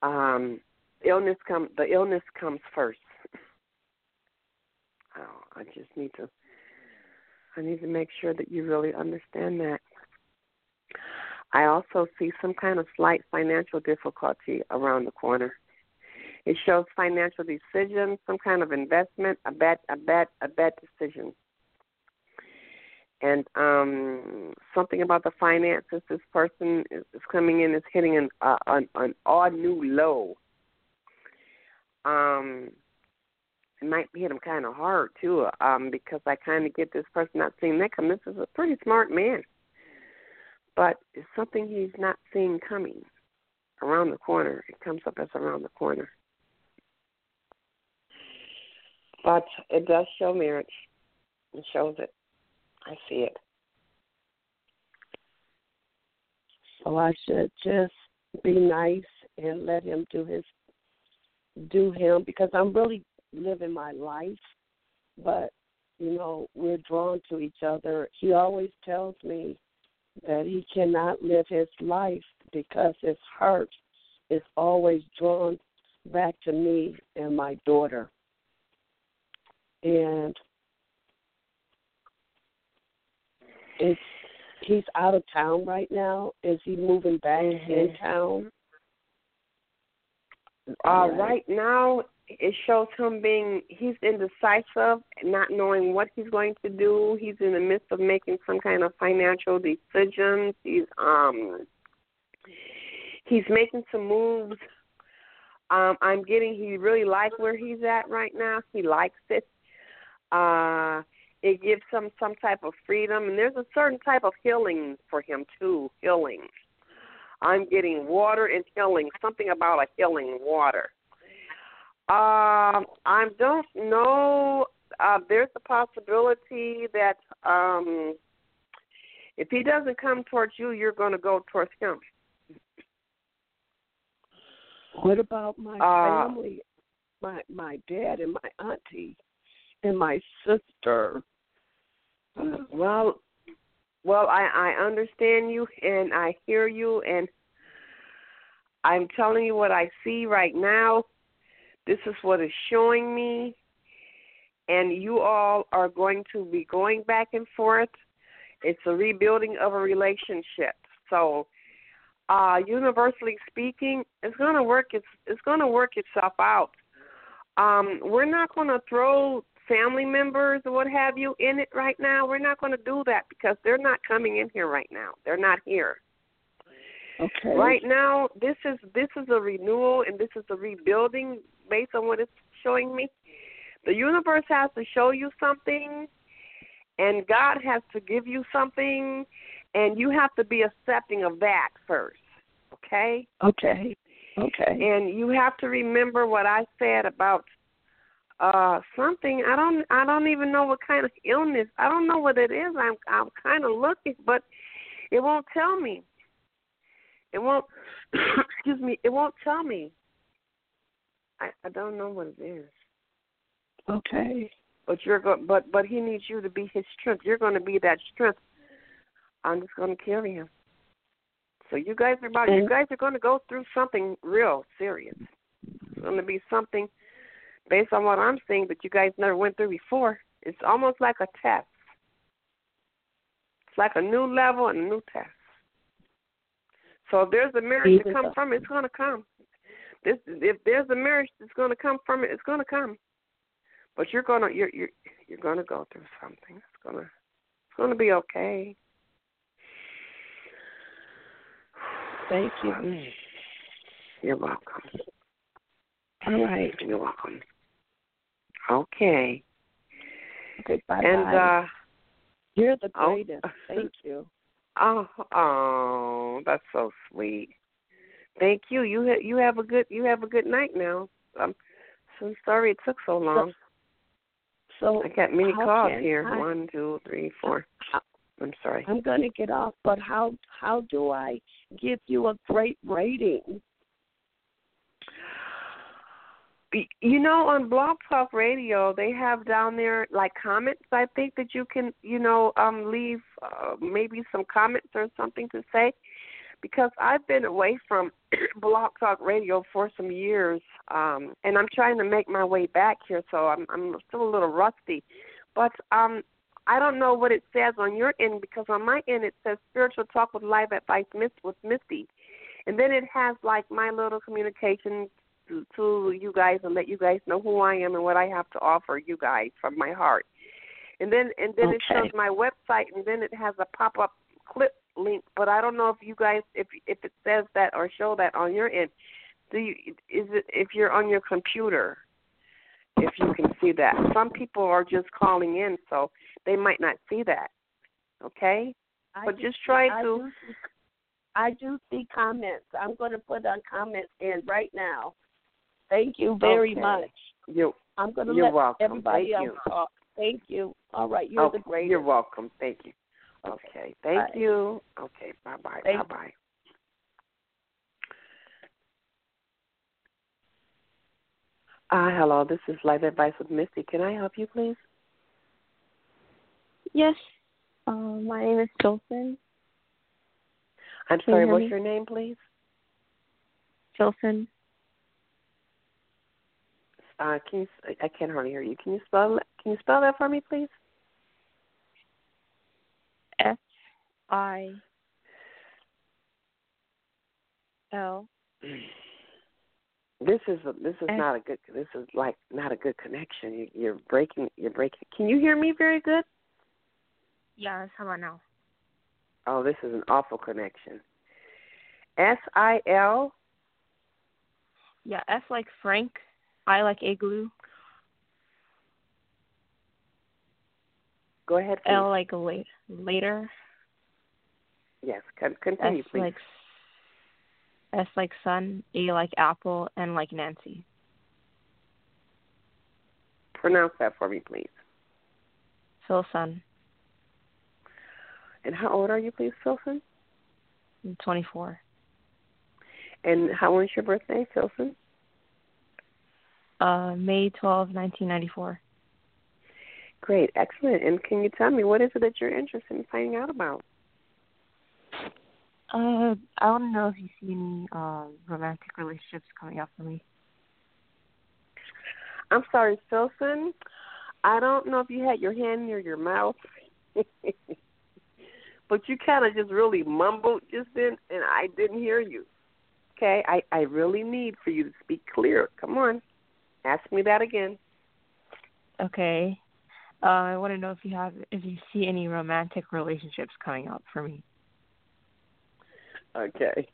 the illness comes first. Oh, I need to make sure that you really understand that. I also see some kind of slight financial difficulty around the corner. It shows financial decisions, some kind of investment, a bad decision. And something about the finances, this person is coming in, is hitting an all new low. It might hit him kind of hard, too, because I kind of get this person not seeing that come. This is a pretty smart man. But it's something he's not seeing coming around the corner. It comes up as around the corner. But it does show marriage. It shows it. I see it. So I should just be nice and let him do him, because I'm really living my life. But, we're drawn to each other. He always tells me that he cannot live his life because his heart is always drawn back to me and my daughter. And he's out of town right now. Is he moving back in town? Right now, it shows him he's indecisive, not knowing what he's going to do. He's in the midst of making some kind of financial decisions. He's making some moves. I'm getting he really likes where he's at right now. He likes it. It gives him some type of freedom, and there's a certain type of healing for him too. Healing. I'm getting water and healing. Something about a healing water. I don't know. There's a possibility that if he doesn't come towards you, you're going to go towards him. What about my family, my dad and my auntie and my sister? Well, I understand you and I hear you, and I'm telling you what I see right now. This is what is showing me, and you all are going to be going back and forth. It's a rebuilding of a relationship. So, universally speaking, it's going to work. It's going to work itself out. We're not going to throw family members or what have you in it right now. We're not going to do that because they're not coming in here right now. They're not here. Okay. Right now, this is a renewal and this is a rebuilding based on what it's showing me. The universe has to show you something, and God has to give you something, and you have to be accepting of that first. Okay? Okay. And you have to remember what I said about something. I don't even know what kind of illness. I don't know what it is. I'm kind of looking, but it won't tell me. It won't. Excuse me. It won't tell me. I don't know what it is. Okay. But but he needs you to be his strength. You're going to be that strength. I'm just going to carry him. So you guys are going to go through something real serious. It's going to be something based on what I'm seeing that you guys never went through before. It's almost like a test. It's like a new level and a new test. So if there's a marriage to come from it, it's going to come. If there's a marriage that's going to come from it, it's going to come. But you're going to go through something. It's going to be okay. Thank you. You're welcome. All right. You're welcome. Okay. Okay, bye-bye. And you're the greatest. Thank you. Oh, that's so sweet. Thank you. You have a good night now. I'm so sorry it took so long. So I got many calls here. 1, 2, 3, 4. I'm sorry. I'm going to get off, but how do I give you a great rating? You know, on Blog Talk Radio, they have down there like comments. I think that you can, leave maybe some comments or something to say. because I've been away from Blog Talk Radio for some years, and I'm trying to make my way back here, so I'm still a little rusty. But I don't know what it says on your end, because on my end it says Spiritual Talk with Live Advice with Misty. And then it has, like, my little communication to you guys and let you guys know who I am and what I have to offer you guys from my heart. And then it shows my website, and then it has a pop-up clip link. But I don't know if you guys, if it says that or show that on your end. If you're on your computer, if you can see that. Some people are just calling in, so they might not see that. Okay? But just try to. I do see comments. I'm going to put on comments in right now. Thank you very much. I'm going to let everybody else talk. Thank you. All right, you're the greatest. You're welcome. Thank you. Okay, thank you. Okay, bye-bye. Bye-bye. Hello, this is Live Advice with Misty. Can I help you, please? Yes. My name is Tilson. I'm sorry, what's your name, please? Tilson. I can't hardly hear you. Can you spell that for me, please? F-I-L. This is not a good. This is like not a good connection. You're breaking. Can you hear me very good? Yes. How about now? Oh, this is an awful connection. S-I-L? Yeah, F like Frank, I like igloo. Go ahead, please. L like later. Yes, continue, please. S like sun, A like apple, N like Nancy. Pronounce that for me, please. Filson. And how old are you, please, Filson? I'm 24. And how was your birthday, Filson? May 12, 1994. Great, excellent. And can you tell me what is it that you're interested in finding out about? I want to know if you see any romantic relationships coming up for me. I'm sorry, Filson. I don't know if you had your hand near your mouth, but you kind of just really mumbled just then, and I didn't hear you. Okay, I really need for you to speak clear. Come on, ask me that again. Okay. I want to know if you see any romantic relationships coming up for me. Okay.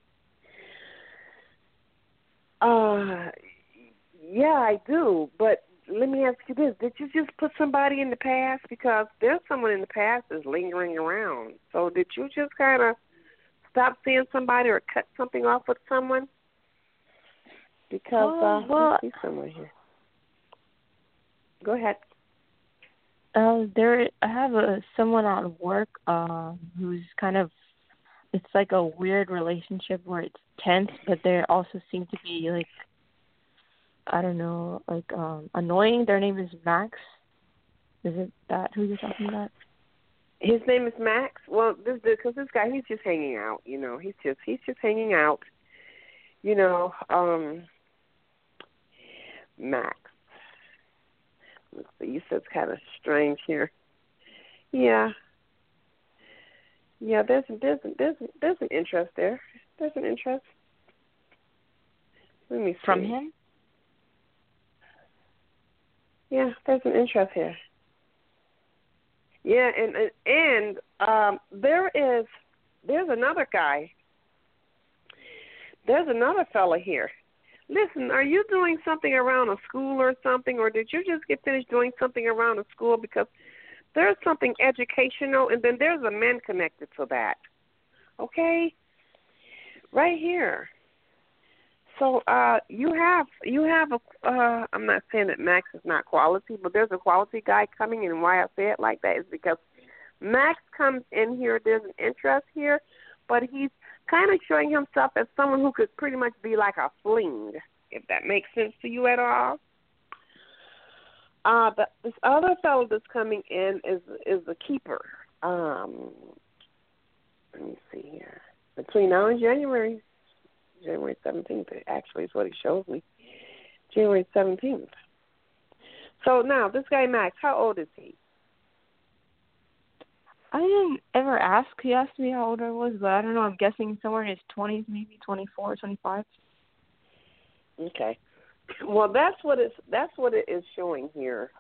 Yeah, I do. But let me ask you this: did you just put somebody in the past? Because there's someone in the past that's lingering around. So did you just kind of stop seeing somebody or cut something off with someone? Because I see someone here. Go ahead. I have someone at work who's kind of, it's like a weird relationship where it's tense, but they also seem to be like, I don't know, like annoying. Their name is Max. Is it that who you're talking about? His name is Max. Well, because this guy, he's just hanging out. You know, he's just hanging out. You know, Max. Let's see. You said it's kind of strange here. Yeah. Yeah. There's an interest there. There's an interest. Let me see. From him? Yeah, there's an interest here. Yeah, and there's another guy. There's another fella here. Listen, are you doing something around a school or something, or did you just get finished doing something around a school? Because there's something educational, and then there's a man connected to that. Okay? Right here. So you have I'm not saying that Max is not quality, but there's a quality guy coming, and why I say it like that is because Max comes in here, there's an interest here, but he's kind of showing himself as someone who could pretty much be like a fling, if that makes sense to you at all. This other fellow that's coming in is the keeper. Let me see here. Between now and January 17th, actually, is what it shows me. January 17th. So now, this guy Max, how old is he? I didn't ever ask. He asked me how old I was, but I don't know. I'm guessing somewhere in his 20s, maybe 24, 25. Okay. Well, that's what it is showing here.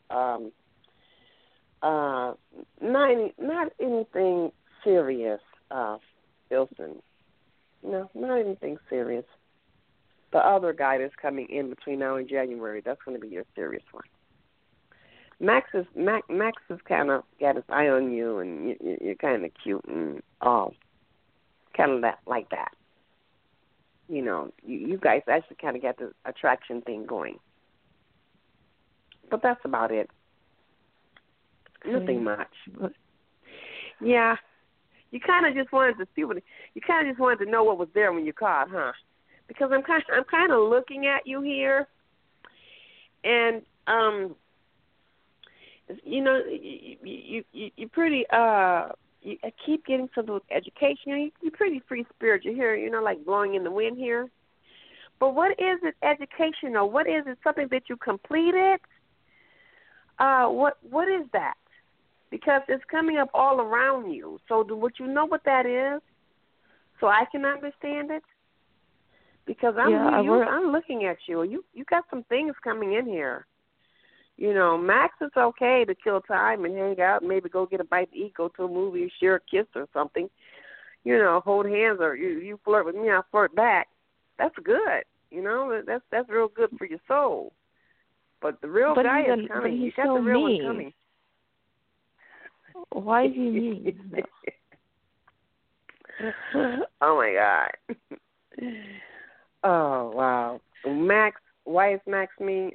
Not anything serious, Wilson. No, not anything serious. The other guy that's coming in between now and January, that's going to be your serious one. Max is kind of got his eye on you, and you're kind of cute and all, kind of like that. You know, you guys actually kind of got the attraction thing going. But that's about it. Nothing much. Yeah. You kind of just wanted to see you kind of just wanted to know what was there when you called, huh? Because I'm kind of looking at you here, and you know, you're pretty you keep getting some education. You're pretty free spirit. You're here, you know, like blowing in the wind here. But what is it educational? What is it? Something that you completed? What is that? Because it's coming up all around you. So would you know what that is? So I can understand it? Because I'm looking at you. You got some things coming in here. You know, Max, it's okay to kill time and hang out, maybe go get a bite to eat, go to a movie, share a kiss or something. You know, hold hands, or you flirt with me, I flirt back. That's good. You know, that's real good for your soul. But the real guy is coming. You got the real one coming. Why is he mean? Oh my God. Oh wow. Max, why is Max mean?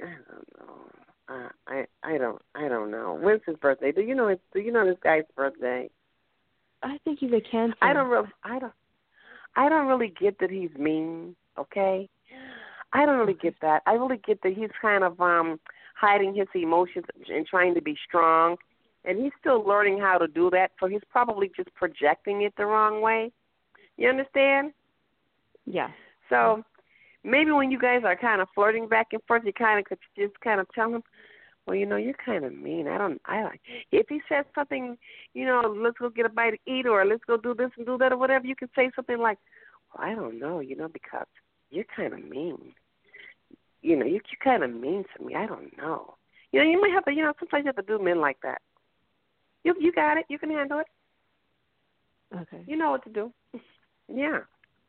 I don't know. When's his birthday? Do you know this guy's birthday? I think he's a Cancer. I don't really get that he's mean. Okay, I don't really get that. I really get that he's kind of hiding his emotions and trying to be strong, and he's still learning how to do that. So he's probably just projecting it the wrong way. You understand? Yeah. So maybe when you guys are kind of flirting back and forth, you kind of could just kind of tell him, well, you know, you're kind of mean. If he says something, you know, let's go get a bite to eat, or let's go do this and do that, or whatever, you can say something like, well, I don't know, you know, because you're kind of mean. You know, you're kind of mean to me. I don't know. You know, you might have to, you know, sometimes you have to do men like that. You got it. You can handle it. Okay. You know what to do. Yeah.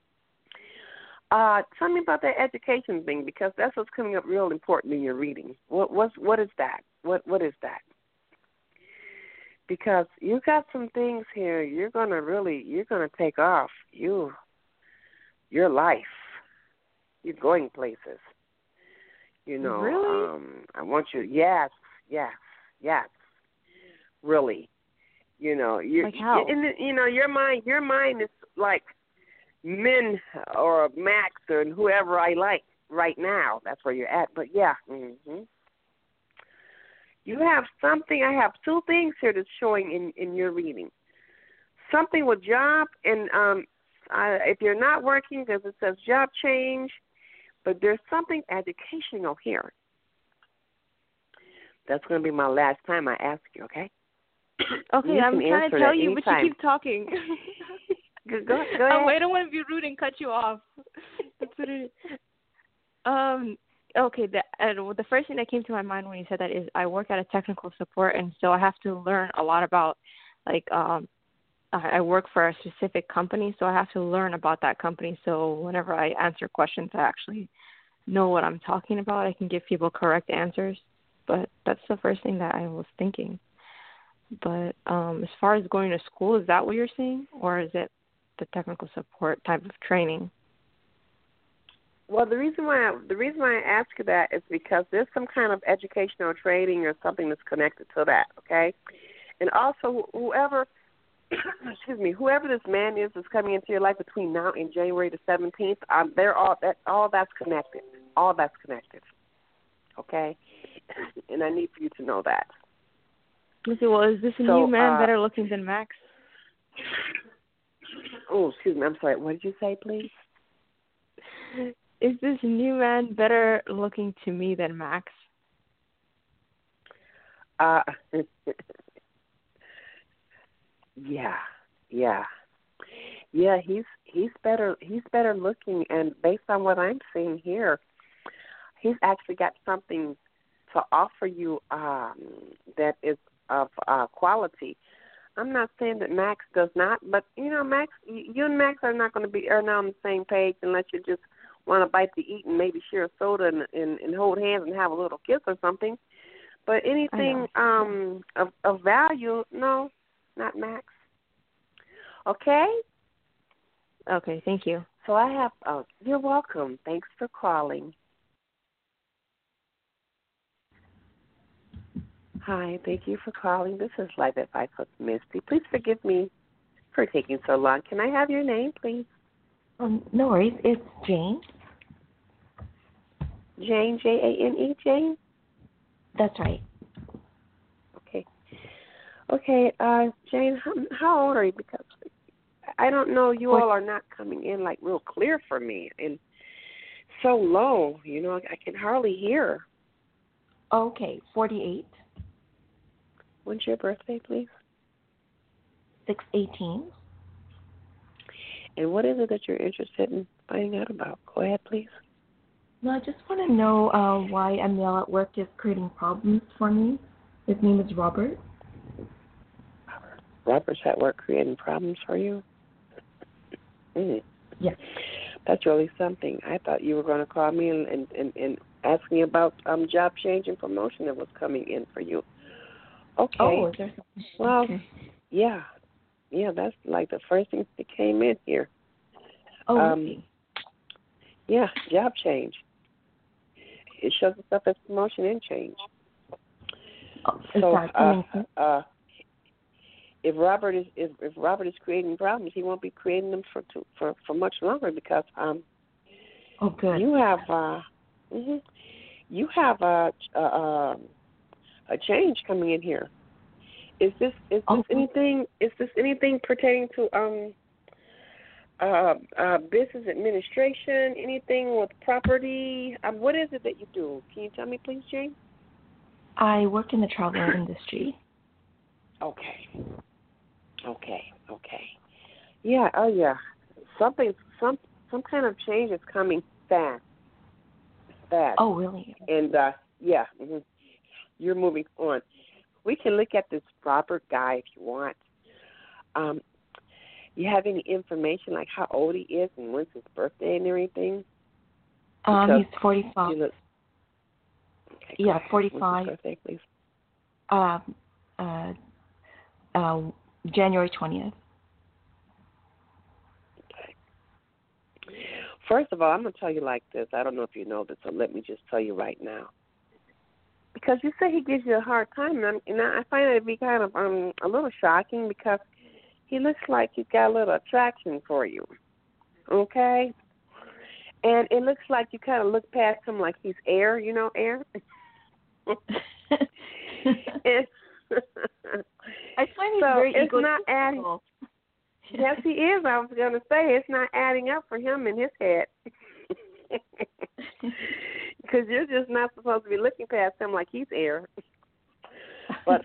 Tell me about that education thing, because that's what's coming up real important in your reading. What is that? What is that? Because you got some things here. You're gonna take off your life. You're going places. You know. Really? I want you. Yes. Really. You know. Like how? You know, your mind is like men or Max or whoever I like right now. That's where you're at. But yeah, you have something. I have two things here that's showing in your reading. Something with job, and if you're not working, because it says job change, but there's something educational here. That's going to be my last time I ask you. Okay. Okay, I'm trying to tell you, but you keep talking. Go ahead. I don't want to be rude and cut you off. That's what it is. Okay, the first thing that came to my mind when you said that is I work at a technical support, and so I have to learn a lot about, like, I work for a specific company, so I have to learn about that company. So whenever I answer questions, I actually know what I'm talking about. I can give people correct answers. But that's the first thing that I was thinking. But as far as going to school, is that what you're saying, or is it the technical support type of training? Well, the reason why I ask you that is because there's some kind of educational training or something that's connected to that, okay? And also, whoever this man is that's coming into your life between now and January the 17th, all that's connected. All that's connected, okay? And I need for you to know that. Okay, well, is this a new man better looking than Max? Oh, excuse me. I'm sorry. What did you say, please? Is this new man better looking to me than Max? Yeah. He's better. He's better looking, and based on what I'm seeing here, he's actually got something to offer you that is of quality. I'm not saying that Max does not, but Max, you and Max are not going to be on the same page unless you just want to bite to eat and maybe share a soda and hold hands and have a little kiss or something. But anything of value, no, not Max. Okay? Okay, thank you. So I have, you're welcome. Thanks for calling. Hi, thank you for calling. This is Life Advice with Misty. Please forgive me for taking so long. Can I have your name, please? No worries. It's Jane. Jane, Jane, Jane? That's right. Okay, Jane, how old are you? Because I don't know, you all are not coming in like real clear for me and so low, I can hardly hear. Okay, 48. When's your birthday, please? 6/18. And what is it that you're interested in finding out about? Go ahead, please. No, I just want to know why a male at work is creating problems for me. His name is Robert. Robert's at work creating problems for you? Yes. That's really something. I thought you were going to call me and ask me about job change and promotion that was coming in for you. Okay. Oh, is there something? Well, okay. Yeah, that's like the first thing that came in here. Oh, really? Yeah, job change. It shows itself as promotion and change. Oh, is that coming soon? If Robert is creating problems, he won't be creating them for much longer because oh, good. You have a change coming in here. Is this anything pertaining to business administration? Anything with property? What is it that you do? Can you tell me, please, Jane? I work in the travel industry. Okay. Yeah. Oh, yeah. Some kind of change is coming fast. Oh, really? And yeah. Mm-hmm. You're moving on. We can look at this Robert guy if you want. You have any information like how old he is and when's his birthday and everything? He's 45. Okay, yeah, 45. When's his birthday, please? January 20th. Okay. First of all, I'm going to tell you like this. I don't know if you know this, so let me just tell you right now. Because you say he gives you a hard time, and I find it to be kind of a little shocking because he looks like he's got a little attraction for you, okay? And it looks like you kind of look past him like he's air, air? I find he's very it's not adding. egotistical. Yes, he is. I was going to say it's not adding up for him in his head. Because you're just not supposed to be looking past him like he's air. But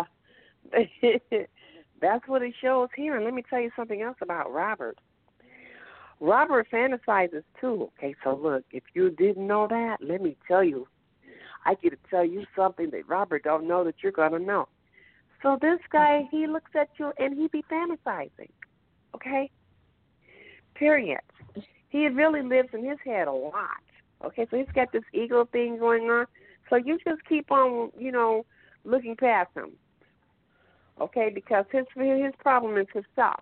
that's what it shows here. And let me tell you something else about Robert. Robert fantasizes too. Okay, so look, if you didn't know that, let me tell you. I get to tell you something that Robert don't know that you're going to know. So this guy, he looks at you and he be fantasizing. Okay? Period. He really lives in his head a lot. Okay, so he's got this ego thing going on. So you just keep on, looking past him. Okay, because his problem is himself.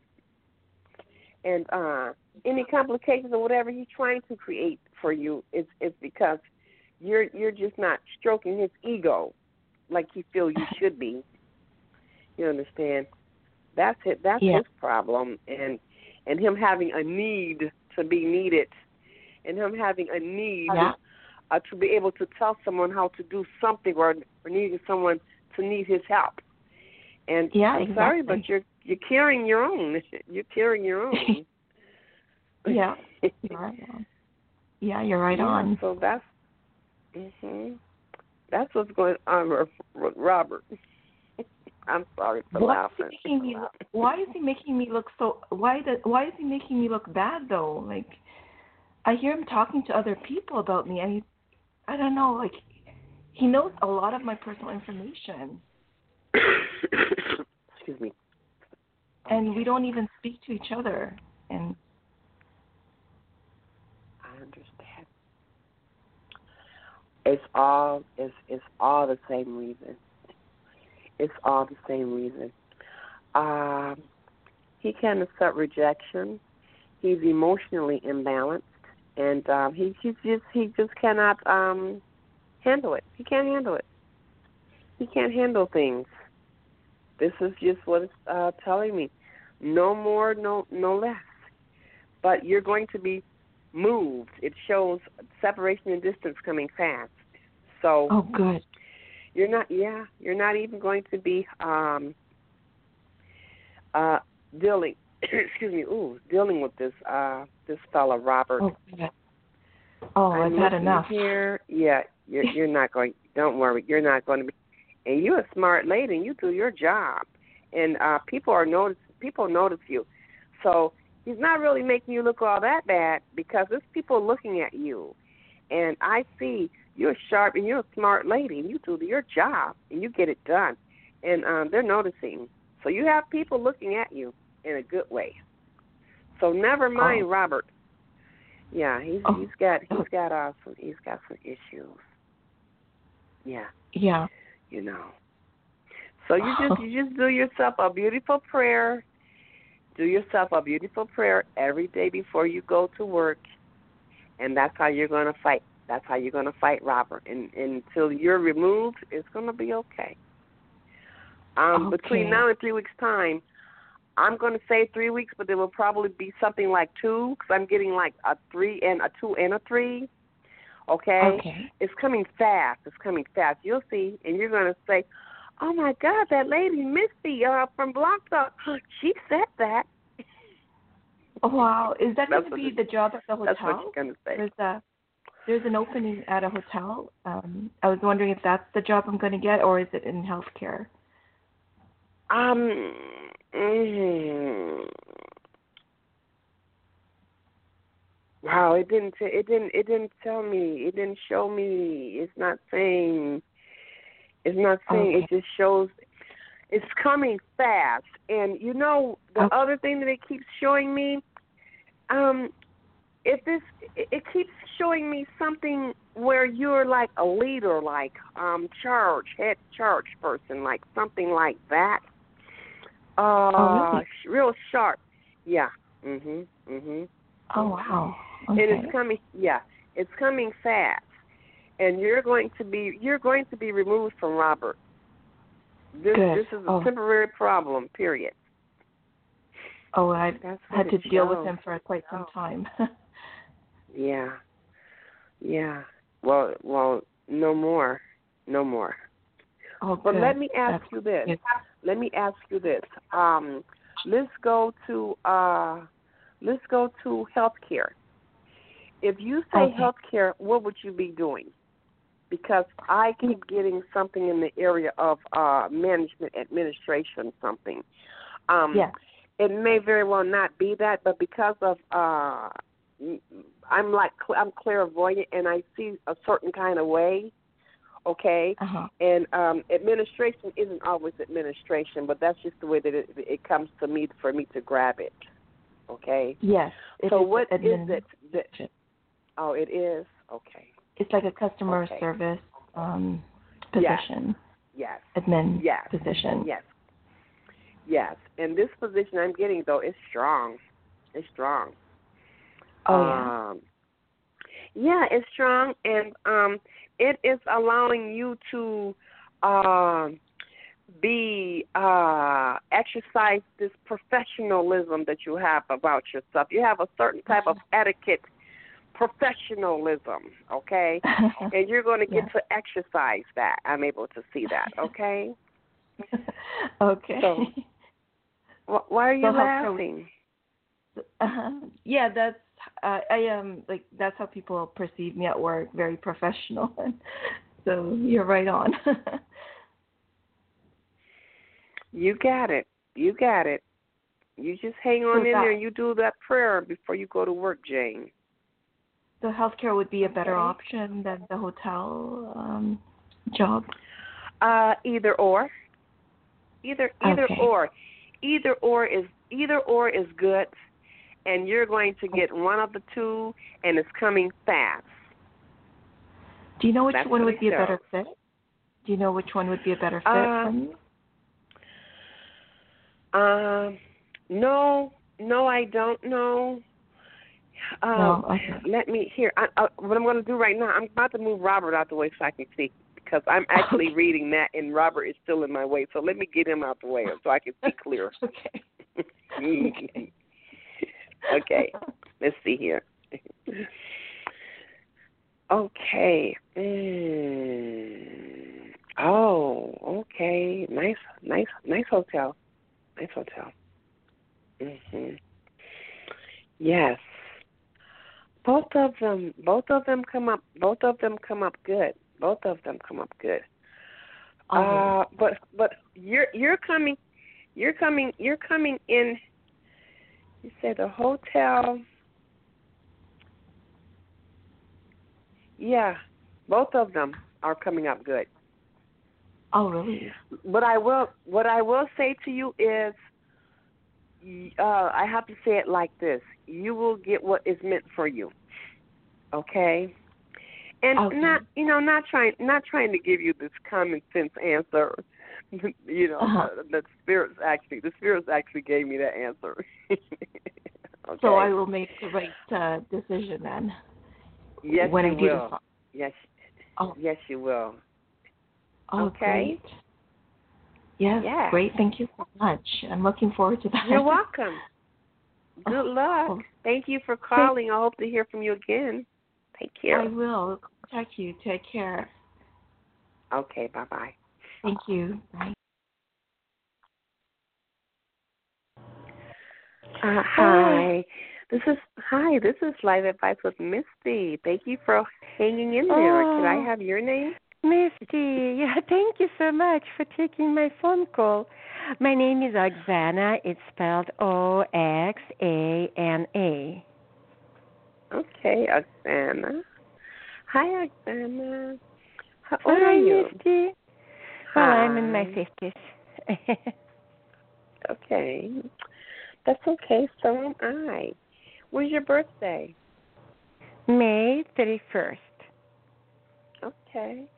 And any complications or whatever he's trying to create for you is because you're just not stroking his ego like you feel you should be. You understand? That's it. That's his problem, and him having a need to be needed, and him having a need to be able to tell someone how to do something, or needing someone to need his help. And I'm sorry, but you're carrying your own. You're carrying your own. Yeah. You're right on. Yeah, you're right on. So that's that's what's going on with Robert. I'm sorry for laughing. Why is he making me look so? Why is he making me look bad though? Like, I hear him talking to other people about me, and I don't know. Like, he knows a lot of my personal information. Excuse me. And we don't even speak to each other. And I understand. It's all the same reason. It's all the same reason. He can accept rejection. He's emotionally imbalanced, and he just cannot handle it. He can't handle it. He can't handle things. This is just what it's telling me. No more, no less. But you're going to be moved. It shows separation and distance coming fast. So. Oh, good. You're not even going to be dealing dealing with this fella Robert. Oh, yeah. I've had enough. Here, yeah, you're not going. Don't worry, you're not going to be. And you're a smart lady, and you do your job, and people notice you. So he's not really making you look all that bad because there's people looking at you, and I see. You're sharp and you're a smart lady and you do your job and you get it done. And they're noticing. So you have people looking at you in a good way. So never mind Robert. Yeah, he's got some issues. Yeah. Yeah. You know. So you just do yourself a beautiful prayer. Do yourself a beautiful prayer every day before you go to work, and that's how you're going to fight. That's how you're going to fight Robert. And until you're removed, it's going to be okay. Between now and 3 weeks' time, I'm going to say 3 weeks, but there will probably be something like 2 because I'm getting like a 3 and a 2 and a 3. Okay? It's coming fast. It's coming fast. You'll see, and you're going to say, oh, my God, that lady Misty from Block Talk, she said that. Oh, wow. Is that going to be the job at the hotel? That's what you're going to say. There's an opening at a hotel. I was wondering if that's the job I'm going to get, or is it in healthcare? Wow, it didn't tell me. It didn't show me. It's not saying. It just shows. It's coming fast, and you know the other thing that it keeps showing me. It keeps showing me something where you're like a leader, like head charge person, like something like that. Really? Real sharp. Yeah. Oh wow. Okay. And it's coming. Yeah, it's coming fast, and you're going to be removed from Robert. This is a temporary problem. Period. Oh, I've had to deal with him for quite some time. Yeah. Well, no more. Oh, but good. let me ask you this. Let's go to healthcare. If you say healthcare, what would you be doing? Because I keep getting something in the area of management, administration, something. Yes. It may very well not be that, but because of I'm clairvoyant and I see a certain kind of way, okay? And administration isn't always administration, but that's just the way that it comes to me for me to grab it, okay? Yes. So what is it? It is? Okay. It's like a customer service position. Yes. Admin position. Yes. And this position I'm getting, though, is strong. It's strong. Oh, yeah, it's strong, and it is allowing you to exercise this professionalism that you have about yourself. You have a certain type of etiquette, professionalism, okay? And you're going to get to exercise that. I'm able to see that, okay? Okay. Why are you laughing? Yeah, that's I am like that's how people perceive me at work, very professional. So you're right on. You got it. You got it. You just hang on in there and you do that prayer before you go to work, Jane. So healthcare would be a better option than the hotel job? Either or. Either or. Either or is good, and you're going to get one of the two, and it's coming fast. Do you know which one would be a better fit? Do you know which one would be a better fit for you? No, I don't know. No, okay. Let me hear. What I'm going to do right now, I'm about to move Robert out the way so I can see, because I'm actually reading that, and Robert is still in my way. So let me get him out the way so I can see clear. Okay. Okay. Let's see here. Okay. Oh, okay. Nice hotel. Nice hotel. Yes. Both of them come up good. But you're coming in. You said a hotel. Yeah, both of them are coming up good. Oh, really? What I will say to you is, I have to say it like this: you will get what is meant for you. Okay. And not trying to give you this common sense answer. The spirits actually gave me that answer. Okay. So I will make the right decision then. Yes, when you I do will. this. Yes, you will. Oh, okay. Great. Yes, great. Thank you so much. I'm looking forward to that. You're welcome. Good luck. Thank you for calling. I hope to hear from you again. Take care. I will contact you. Take care. Okay, bye-bye. Thank you. Bye. Hi. This is Live Advice with Misty. Thank you for hanging in there. Can I have your name? Misty, thank you so much for taking my phone call. My name is Oksana. It's spelled Oxana. Okay, Oksana. Hi, Oksana. How old are you? Misty. Well, I'm in my 50s. Okay. That's okay. So am I. When's your birthday? May 31st. Okay.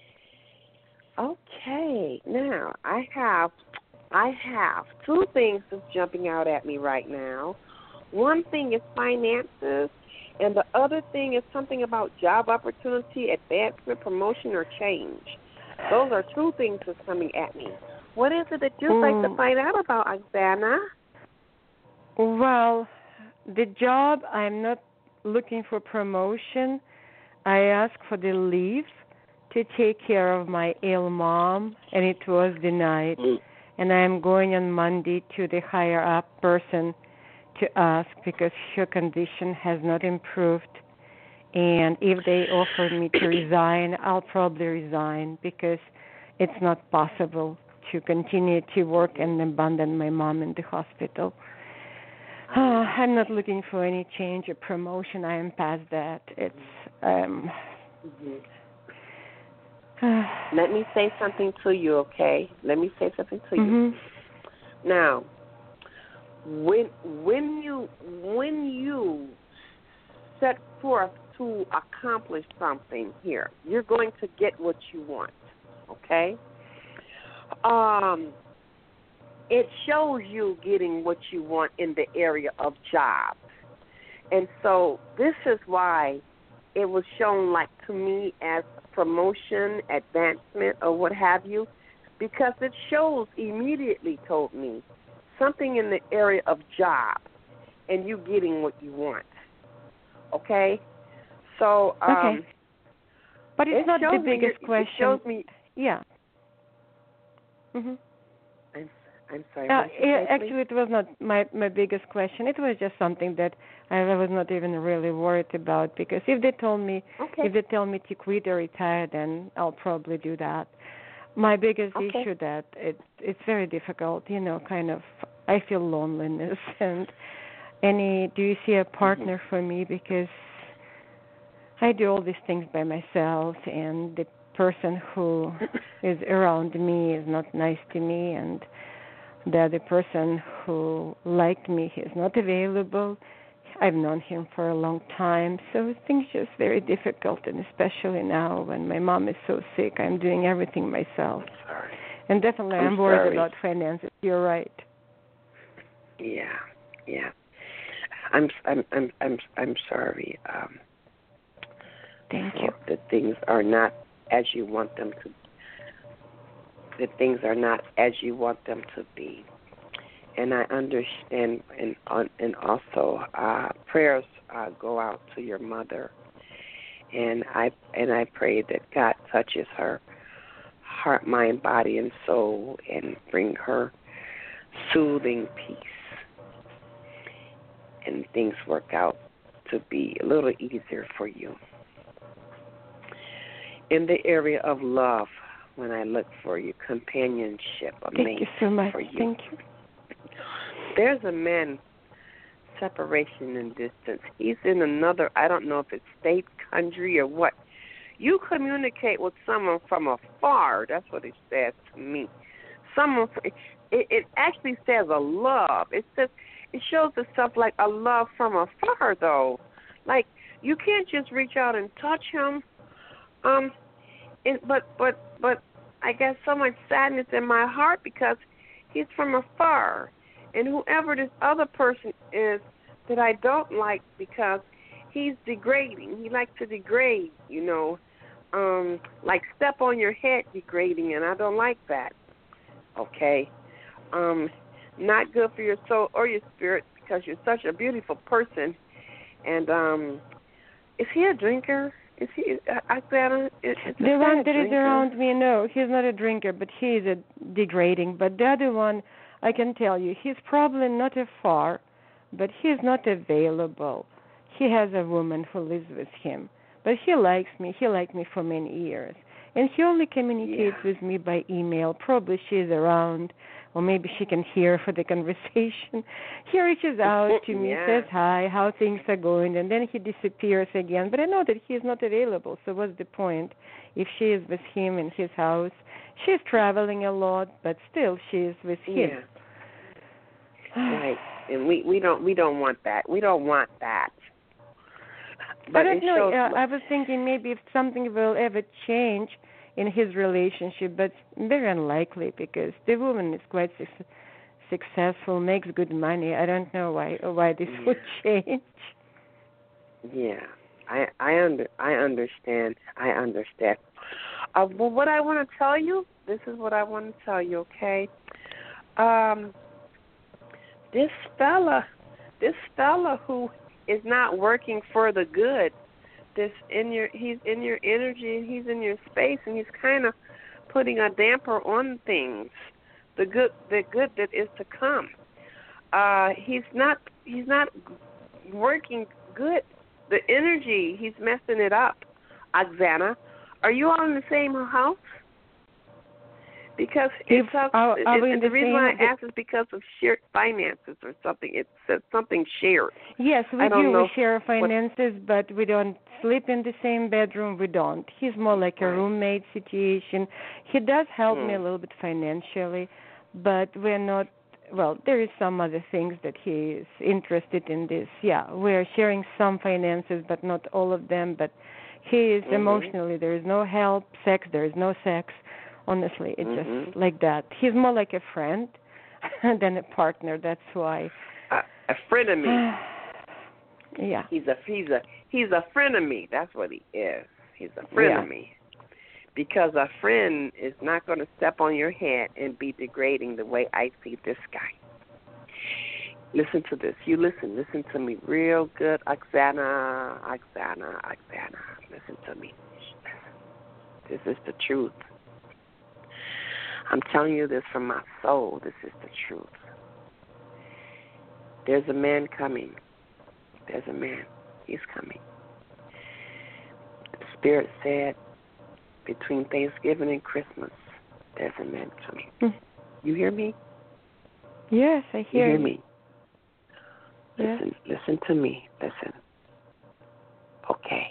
Now, I have two things that's jumping out at me right now. One thing is finances, and the other thing is something about job opportunity, advancement, promotion, or change. Those are two things that's coming at me. What is it that you'd like to find out about, Oksana? Well, the job, I'm not looking for promotion. I asked for the leave to take care of my ill mom, and it was denied. And I'm going on Monday to the higher up person to ask because her condition has not improved. And if they offer me to resign, I'll probably resign because it's not possible to continue to work and abandon my mom in the hospital. I'm not looking for any change or promotion. I am past that. Let me say something to you, okay? Let me say something to you. Now, when you set forth to accomplish something here, you're going to get what you want, okay? It shows you getting what you want in the area of jobs. And so this is why it was shown like to me as promotion, advancement, or what have you, because it shows immediately told me something in the area of job and you getting what you want. Okay? So, okay. But it's not the biggest question. It shows me. Yeah. I'm sorry. What did you say, Actually, it was not my biggest question. It was just something that I was not even really worried about, because if they tell me to quit or retire, then I'll probably do that. My biggest issue that it's very difficult, kind of I feel loneliness and do you see a partner for me, because I do all these things by myself, and the person who is around me is not nice to me, and the other person who liked me is not available. I've known him for a long time, so things just very difficult, and especially now when my mom is so sick, I'm doing everything myself. Sorry. And definitely I'm worried about finances. You're right. Yeah. I'm sorry. Thank you. That things are not as you want them to. That things are not as you want them to be, and I understand. And also, prayers go out to your mother, and I pray that God touches her heart, mind, body, and soul, and bring her soothing peace, and things work out to be a little easier for you. In the area of love, when I look for you, companionship, thank you so much. For you. Thank you. There's a man, separation and distance. He's in another, I don't know if it's state, country, or what. You communicate with someone from afar. That's what it says to me. Someone, it actually says a love. It shows itself like a love from afar, though. Like, you can't just reach out and touch him. But I got so much sadness in my heart because he's from afar. And whoever this other person is that I don't like, because he's degrading. He likes to degrade, like step on your head degrading, and I don't like that. Okay? Not good for your soul or your spirit, because you're such a beautiful person. And is he a drinker? Is he? The one that is around me, no, he's not a drinker, but he is a degrading. But the other one, I can tell you, he's probably not far, but he's not available. He has a woman who lives with him, but he likes me. He liked me for many years, and he only communicates with me by email. Probably she's around, or maybe she can hear for the conversation. He reaches out to me, says hi, how things are going, and then he disappears again. But I know that he's not available, so what's the point? If she is with him in his house, she's traveling a lot, but still she is with him. Right, and we don't want that. We don't want that. But I don't know. I was thinking maybe if something will ever change in his relationship, but very unlikely, because the woman is quite successful, makes good money. I don't know why this would change. Yeah, I understand. I understand. Well, what I want to tell you, this is what I want to tell you, okay? This fella who is not working for the good, he's in your energy, and he's in your space, and he's kind of putting a damper on things, the good that is to come. He's not working good. The energy, he's messing it up. Oksana, are you all in the same house? Because the reason why I asked is because of shared finances or something. It says something shared. Yes, we share finances, but we don't sleep in the same bedroom. We don't. He's more like a roommate situation. He does help me a little bit financially, but we're not. Well, there is some other things that he is interested in this. Yeah, we're sharing some finances, but not all of them. But he is emotionally, there is no help. Sex, there is no sex. Honestly, it's just like that. He's more like a friend than a partner. That's why. A frenemy. Yeah. He's a frenemy. That's what he is. He's a frenemy. Because a friend is not going to step on your head and be degrading the way I see this guy. Listen to this. You listen to me real good, Oksana. Listen to me. This is the truth. I'm telling you this from my soul. This is the truth. There's a man coming. There's a man. He's coming. The Spirit said between Thanksgiving and Christmas, there's a man coming. You hear me? Yes, I hear you. You hear me? Listen to me. Listen. Okay.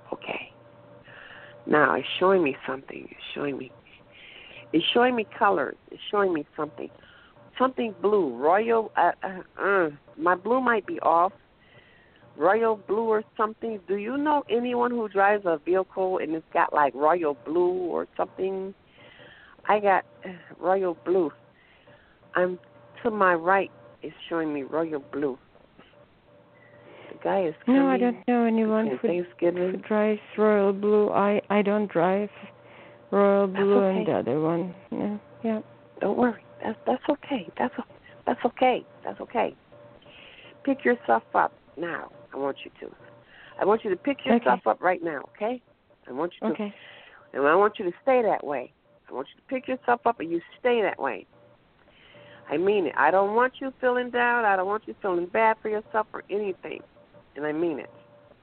Now, it's showing me something. It's showing me colors. It's showing me something. Something blue. Royal, my blue might be off. Royal blue or something. Do you know anyone who drives a vehicle and it's got like royal blue or something? I got royal blue. I'm to my right. It's showing me royal blue. The guy is coming. No, I don't know anyone who drives royal blue. I don't drive royal blue and the other one. No, yeah. Don't worry. That's okay. That's okay. Pick yourself up now. I want you to pick yourself up right now, okay? I want you to. Okay. And I want you to stay that way. I want you to pick yourself up and you stay that way. I mean it. I don't want you feeling down. I don't want you feeling bad for yourself or anything. And I mean it.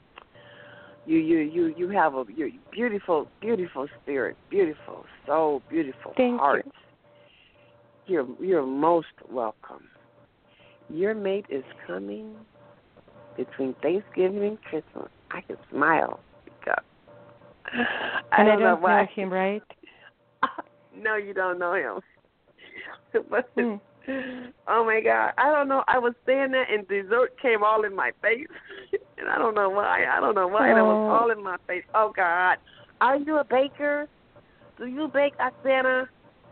You have a beautiful, beautiful spirit, beautiful soul, beautiful heart. You're most welcome. Your mate is coming between Thanksgiving and Christmas. I can smile because I don't know him, right? No, you don't know him. But oh my God, I don't know. I was saying that and dessert came all in my face, and I don't know why. That was all in my face. Oh God, are you a baker? Do you bake, Oksana?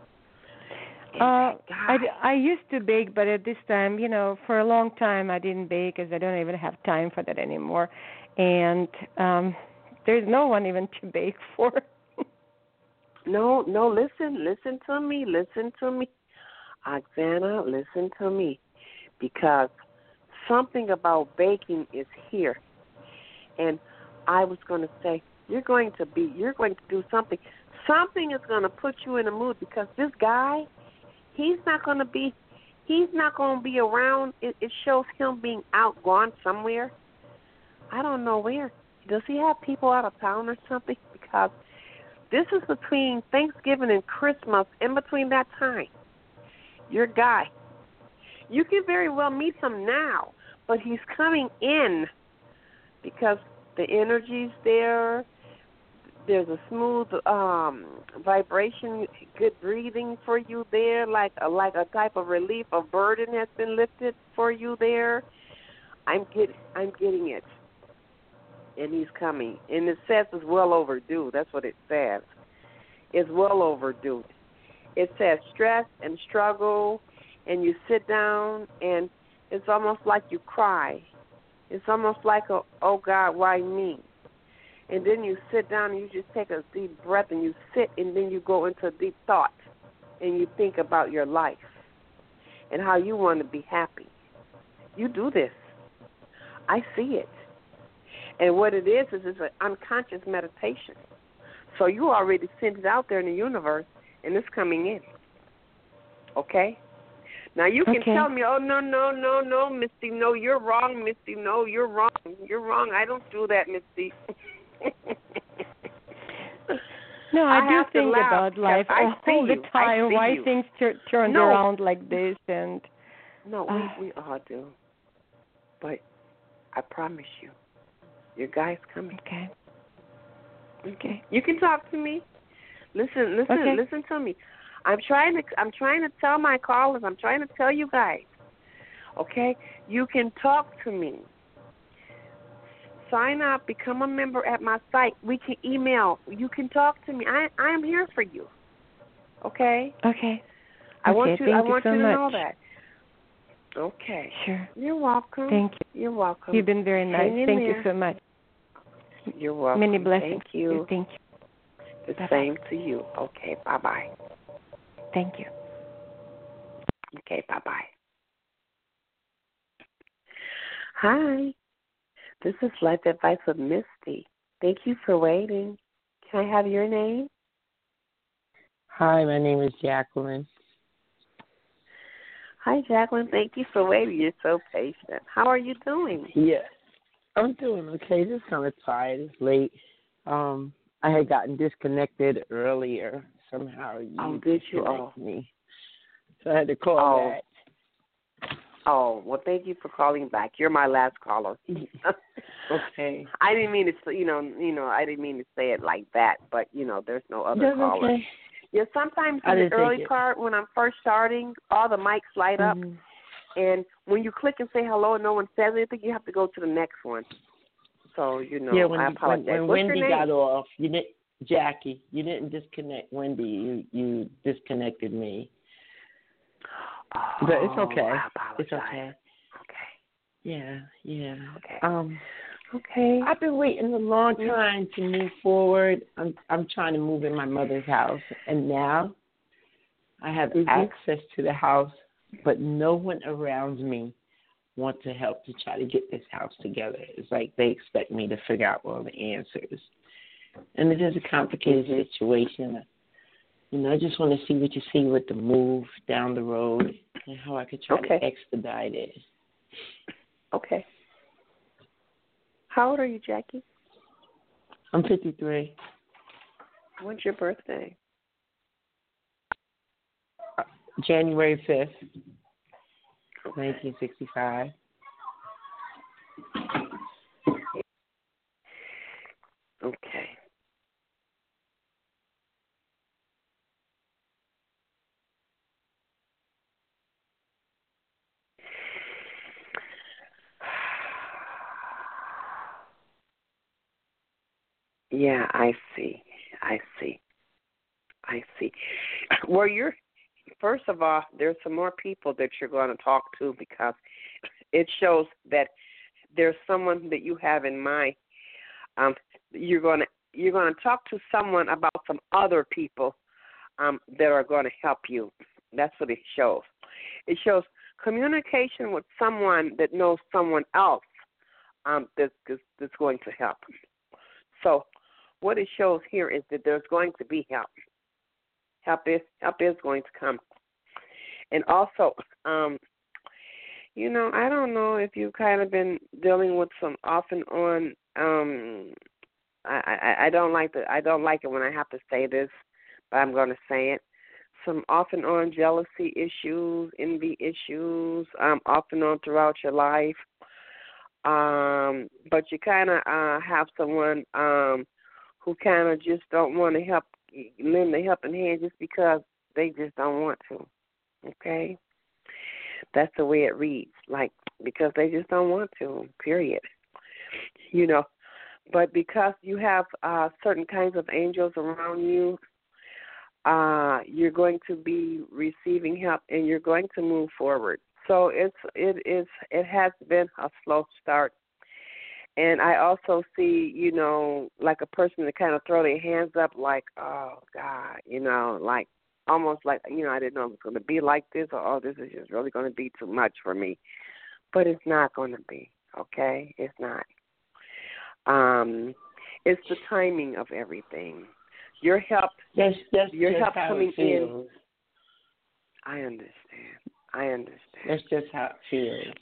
I used to bake, but at this time, for a long time I didn't bake because I don't even have time for that anymore. And there's no one even to bake for. No, listen to me. Oksana, listen to me. Because something about baking is here. And I was going to say, you're going to do something. Something is going to put you in a mood because this guy, he's not going to be around. It shows him being out, gone somewhere. I don't know where. Does he have people out of town or something? Because this is between Thanksgiving and Christmas, in between that time. Your guy. You can very well meet him now, but he's coming in because the energy's there. There's a smooth vibration, good breathing for you there, like a type of relief, a burden has been lifted for you there. I'm getting it, and he's coming. And it says it's well overdue. That's what it says. It's well overdue. It says stress and struggle, and you sit down, and it's almost like you cry. It's almost like, oh God, why me? And then you sit down and you just take a deep breath and you sit and then you go into deep thought and you think about your life and how you want to be happy. You do this. I see it. And what it is it's an unconscious meditation. So you already sent it out there in the universe and it's coming in. Okay? Now you can tell me, oh, no, Misty, no, you're wrong, Misty, no, you're wrong. You're wrong. I don't do that, Misty. No, I do think about life all the time, why things turned around like this. And no, we all do. But I promise you, your guy's coming. Okay. You can talk to me. Listen to me. I'm trying to tell my callers, I'm trying to tell you guys. Okay? You can talk to me. Sign up, become a member at my site. We can email. You can talk to me. I am here for you. Okay? Okay. I want you so to much. know that. Okay. Sure. You're welcome. Thank you. You're welcome. You've been very nice. Thank you so much. You're welcome. Many blessings. Thank you. Thank you. The Bye-bye. same to you. Okay, bye-bye. Thank you. Okay, bye-bye. Hi. This is Life Advice with Misty. Thank you for waiting. Can I have your name? Hi, my name is Jacqueline. Hi, Jacqueline. Thank you for waiting. You're so patient. How are you doing? Yes, I'm doing okay. Just kind of tired. It's late. I had gotten disconnected earlier. Somehow you disconnected me, so I had to call back. Oh, well, thank you for calling back. You're my last caller. Okay. I didn't mean to, I didn't mean to say it like that, but there's no other caller. Okay. Yeah, sometimes in the early part when I'm first starting, all the mics light up, and when you click and say hello and no one says anything, you have to go to the next one. So I apologize. When Wendy got off, Jackie, you didn't disconnect Wendy. You disconnected me. Oh, but it's okay. I apologize. It's okay. Okay. Yeah. Okay. Okay. I've been waiting a long time to move forward. I'm trying to move in my mother's house, and now I have access to the house, but no one around me wants to help to try to get this house together. It's like they expect me to figure out all the answers, and it is a complicated situation. I just want to see what you see with the move down the road and how I could try to expedite it. Okay. How old are you, Jackie? I'm 53. When's your birthday? January 5th, 1965. Okay. Yeah, I see. Well, first of all, there's some more people that you're going to talk to because it shows that there's someone that you have in mind. You're going to talk to someone about some other people that are going to help you. That's what it shows. It shows communication with someone that knows someone else that's going to help. So what it shows here is that there's going to be help. Help is going to come. And also, I don't know if you've kind of been dealing with some off and on. I don't like it when I have to say this, but I'm going to say it. Some off and on jealousy issues, envy issues, off and on throughout your life. But you kind of have someone who kind of just don't want to lend a helping hand just because they just don't want to. Okay? That's the way it reads, because they just don't want to, period. But because you have certain kinds of angels around you, you're going to be receiving help and you're going to move forward. So it has been a slow start. And I also see, like a person to kind of throw their hands up like, oh, God, almost like, I didn't know it was going to be like this, or, oh, this is just really going to be too much for me. But it's not going to be, okay? It's not. It's the timing of everything. Your help, your help coming in. I understand. That's just how it feels.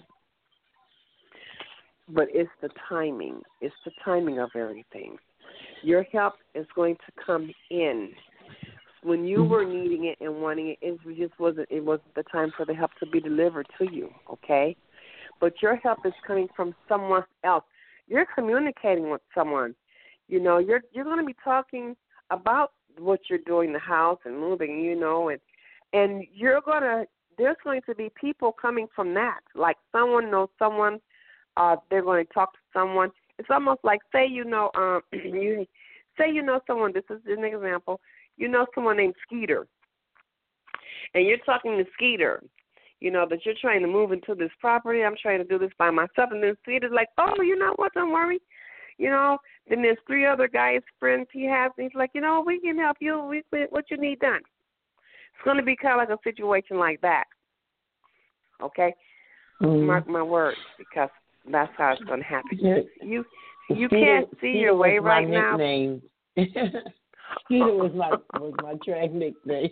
But it's the timing. It's the timing of everything. Your help is going to come in. When you were needing it and wanting it, it wasn't the time for the help to be delivered to you, okay? But your help is coming from someone else. You're communicating with someone. You're going to be talking about what you're doing in the house and moving, and there's going to be people coming from that. Like someone knows someone. They're going to talk to someone. It's almost like say someone. This is an example. Someone named Skeeter, and you're talking to Skeeter. That you're trying to move into this property. I'm trying to do this by myself, and then Skeeter's like, oh, you know what? Don't worry. Then there's 3 other guys, friends he has, and he's like, we can help you. What you need done. It's going to be kind of like a situation like that. Okay, mark my words, because that's how it's going to happen. You can't see your way right now. Skeeter was my track nickname.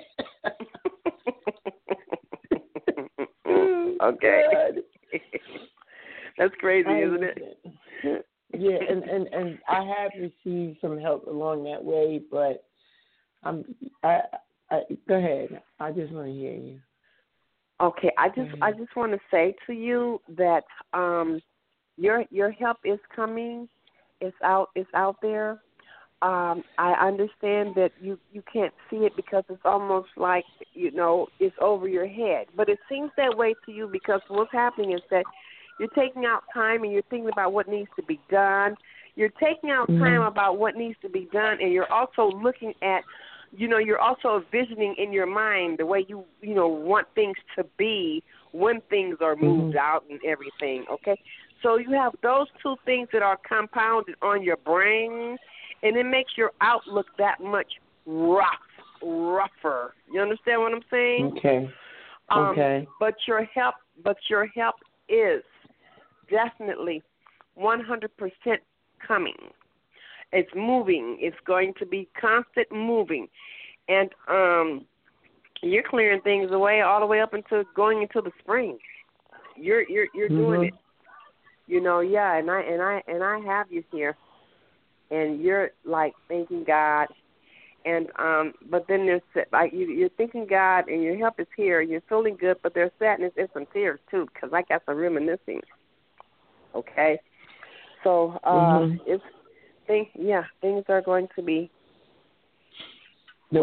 Okay. That's crazy, isn't it? Yeah, and I have received some help along that way, but I go ahead. I just want to hear you. Okay, I just want to say to you that your help is coming. It's out there. I understand that you can't see it because it's almost like, it's over your head. But it seems that way to you because what's happening is that you're taking out time and you're thinking about what needs to be done. You're taking out time about what needs to be done, and you're also looking at, you're also envisioning in your mind the way you want things to be when things are moved out and everything, okay? So you have those two things that are compounded on your brain, and it makes your outlook that much rougher. You understand what I'm saying? Okay. Okay. But your help is definitely 100% coming. It's moving. It's going to be constant moving, and you're clearing things away all the way up into going into the spring. You're doing it. Yeah, and I have you here, and you're like thanking God, and but then there's like you're thanking God, and your help is here. You're feeling good, but there's sadness and some tears too, because I got some reminiscing. Okay, so things are going to be the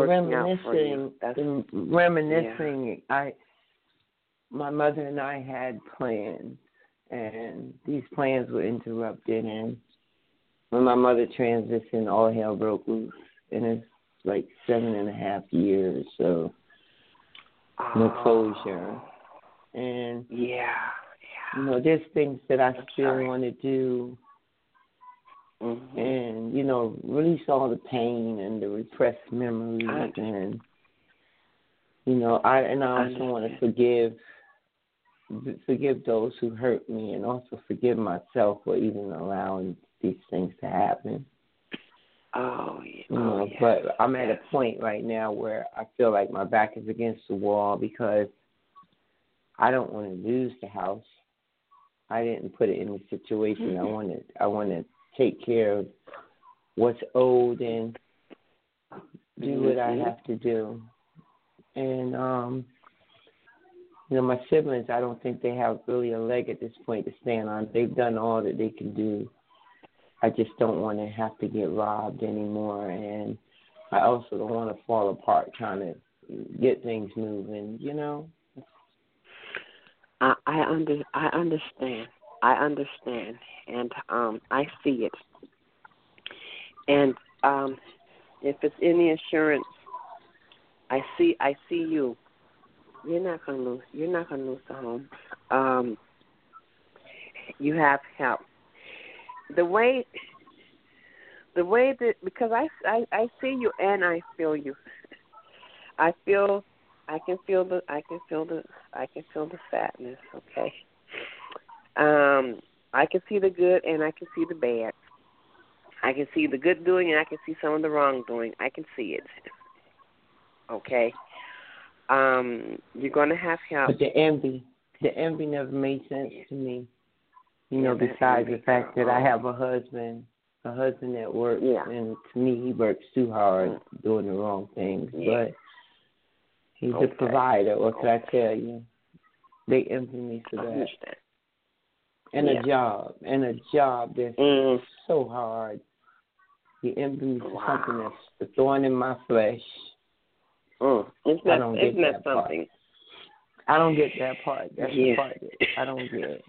reminiscing. Yeah. My mother and I had plans, and these plans were interrupted. And when my mother transitioned, all hell broke loose, and it's like 7.5 years, so no closure. And there's things that I still want to do, and release all the pain and the repressed memories, and I also want to forgive those who hurt me, and also forgive myself for even allowing these things to happen. But I'm at a point right now where I feel like my back is against the wall because I don't want to lose the house. I didn't put it in the situation. I want to take care of what's owed and do what I have to do. And my siblings, I don't think they have really a leg at this point to stand on. They've done all that they can do. I just don't want to have to get robbed anymore, and I also don't want to fall apart trying to get things moving, I understand, and I see it. And if it's any assurance, I see you. You're not gonna lose the home. You have help. The way that, because I see you and I feel you. I can feel the sadness. Okay. I can see the good and I can see the bad. I can see the good doing and I can see some of the wrong doing. I can see it. Okay. You're gonna have help. But the envy never made sense to me. Besides the fact that I have a husband that works, and to me he works too hard doing the wrong things. But he's a provider. What can I tell you? They envy me for that. And a job that's so hard. He envy me for something that's a thorn in my flesh. Isn't that something? I don't get that part. That's the part that I don't get.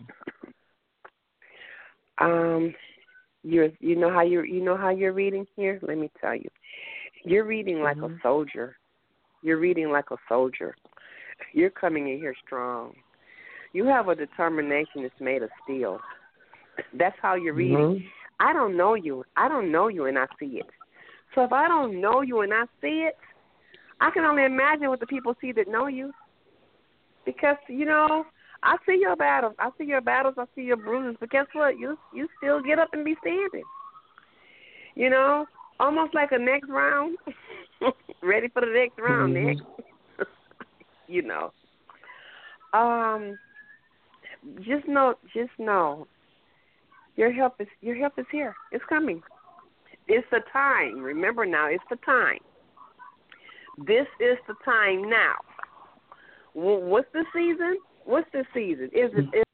You know how you're reading here? Let me tell you. You're reading like a soldier. You're reading like a soldier. You're coming in here strong. You have a determination that's made of steel. That's how you're reading. I don't know you. I don't know you and I see it. So if I don't know you and I see it, I can only imagine what the people see that know you. Because, I see your battles. I see your bruises. But guess what? You still get up and be standing. almost like a next round. Ready for the next round, Mm-hmm. Nick? You know. Just know. Your help is here. It's coming. It's the time. Remember now, it's the time. This is the time now. What's the season? What's the season? Is it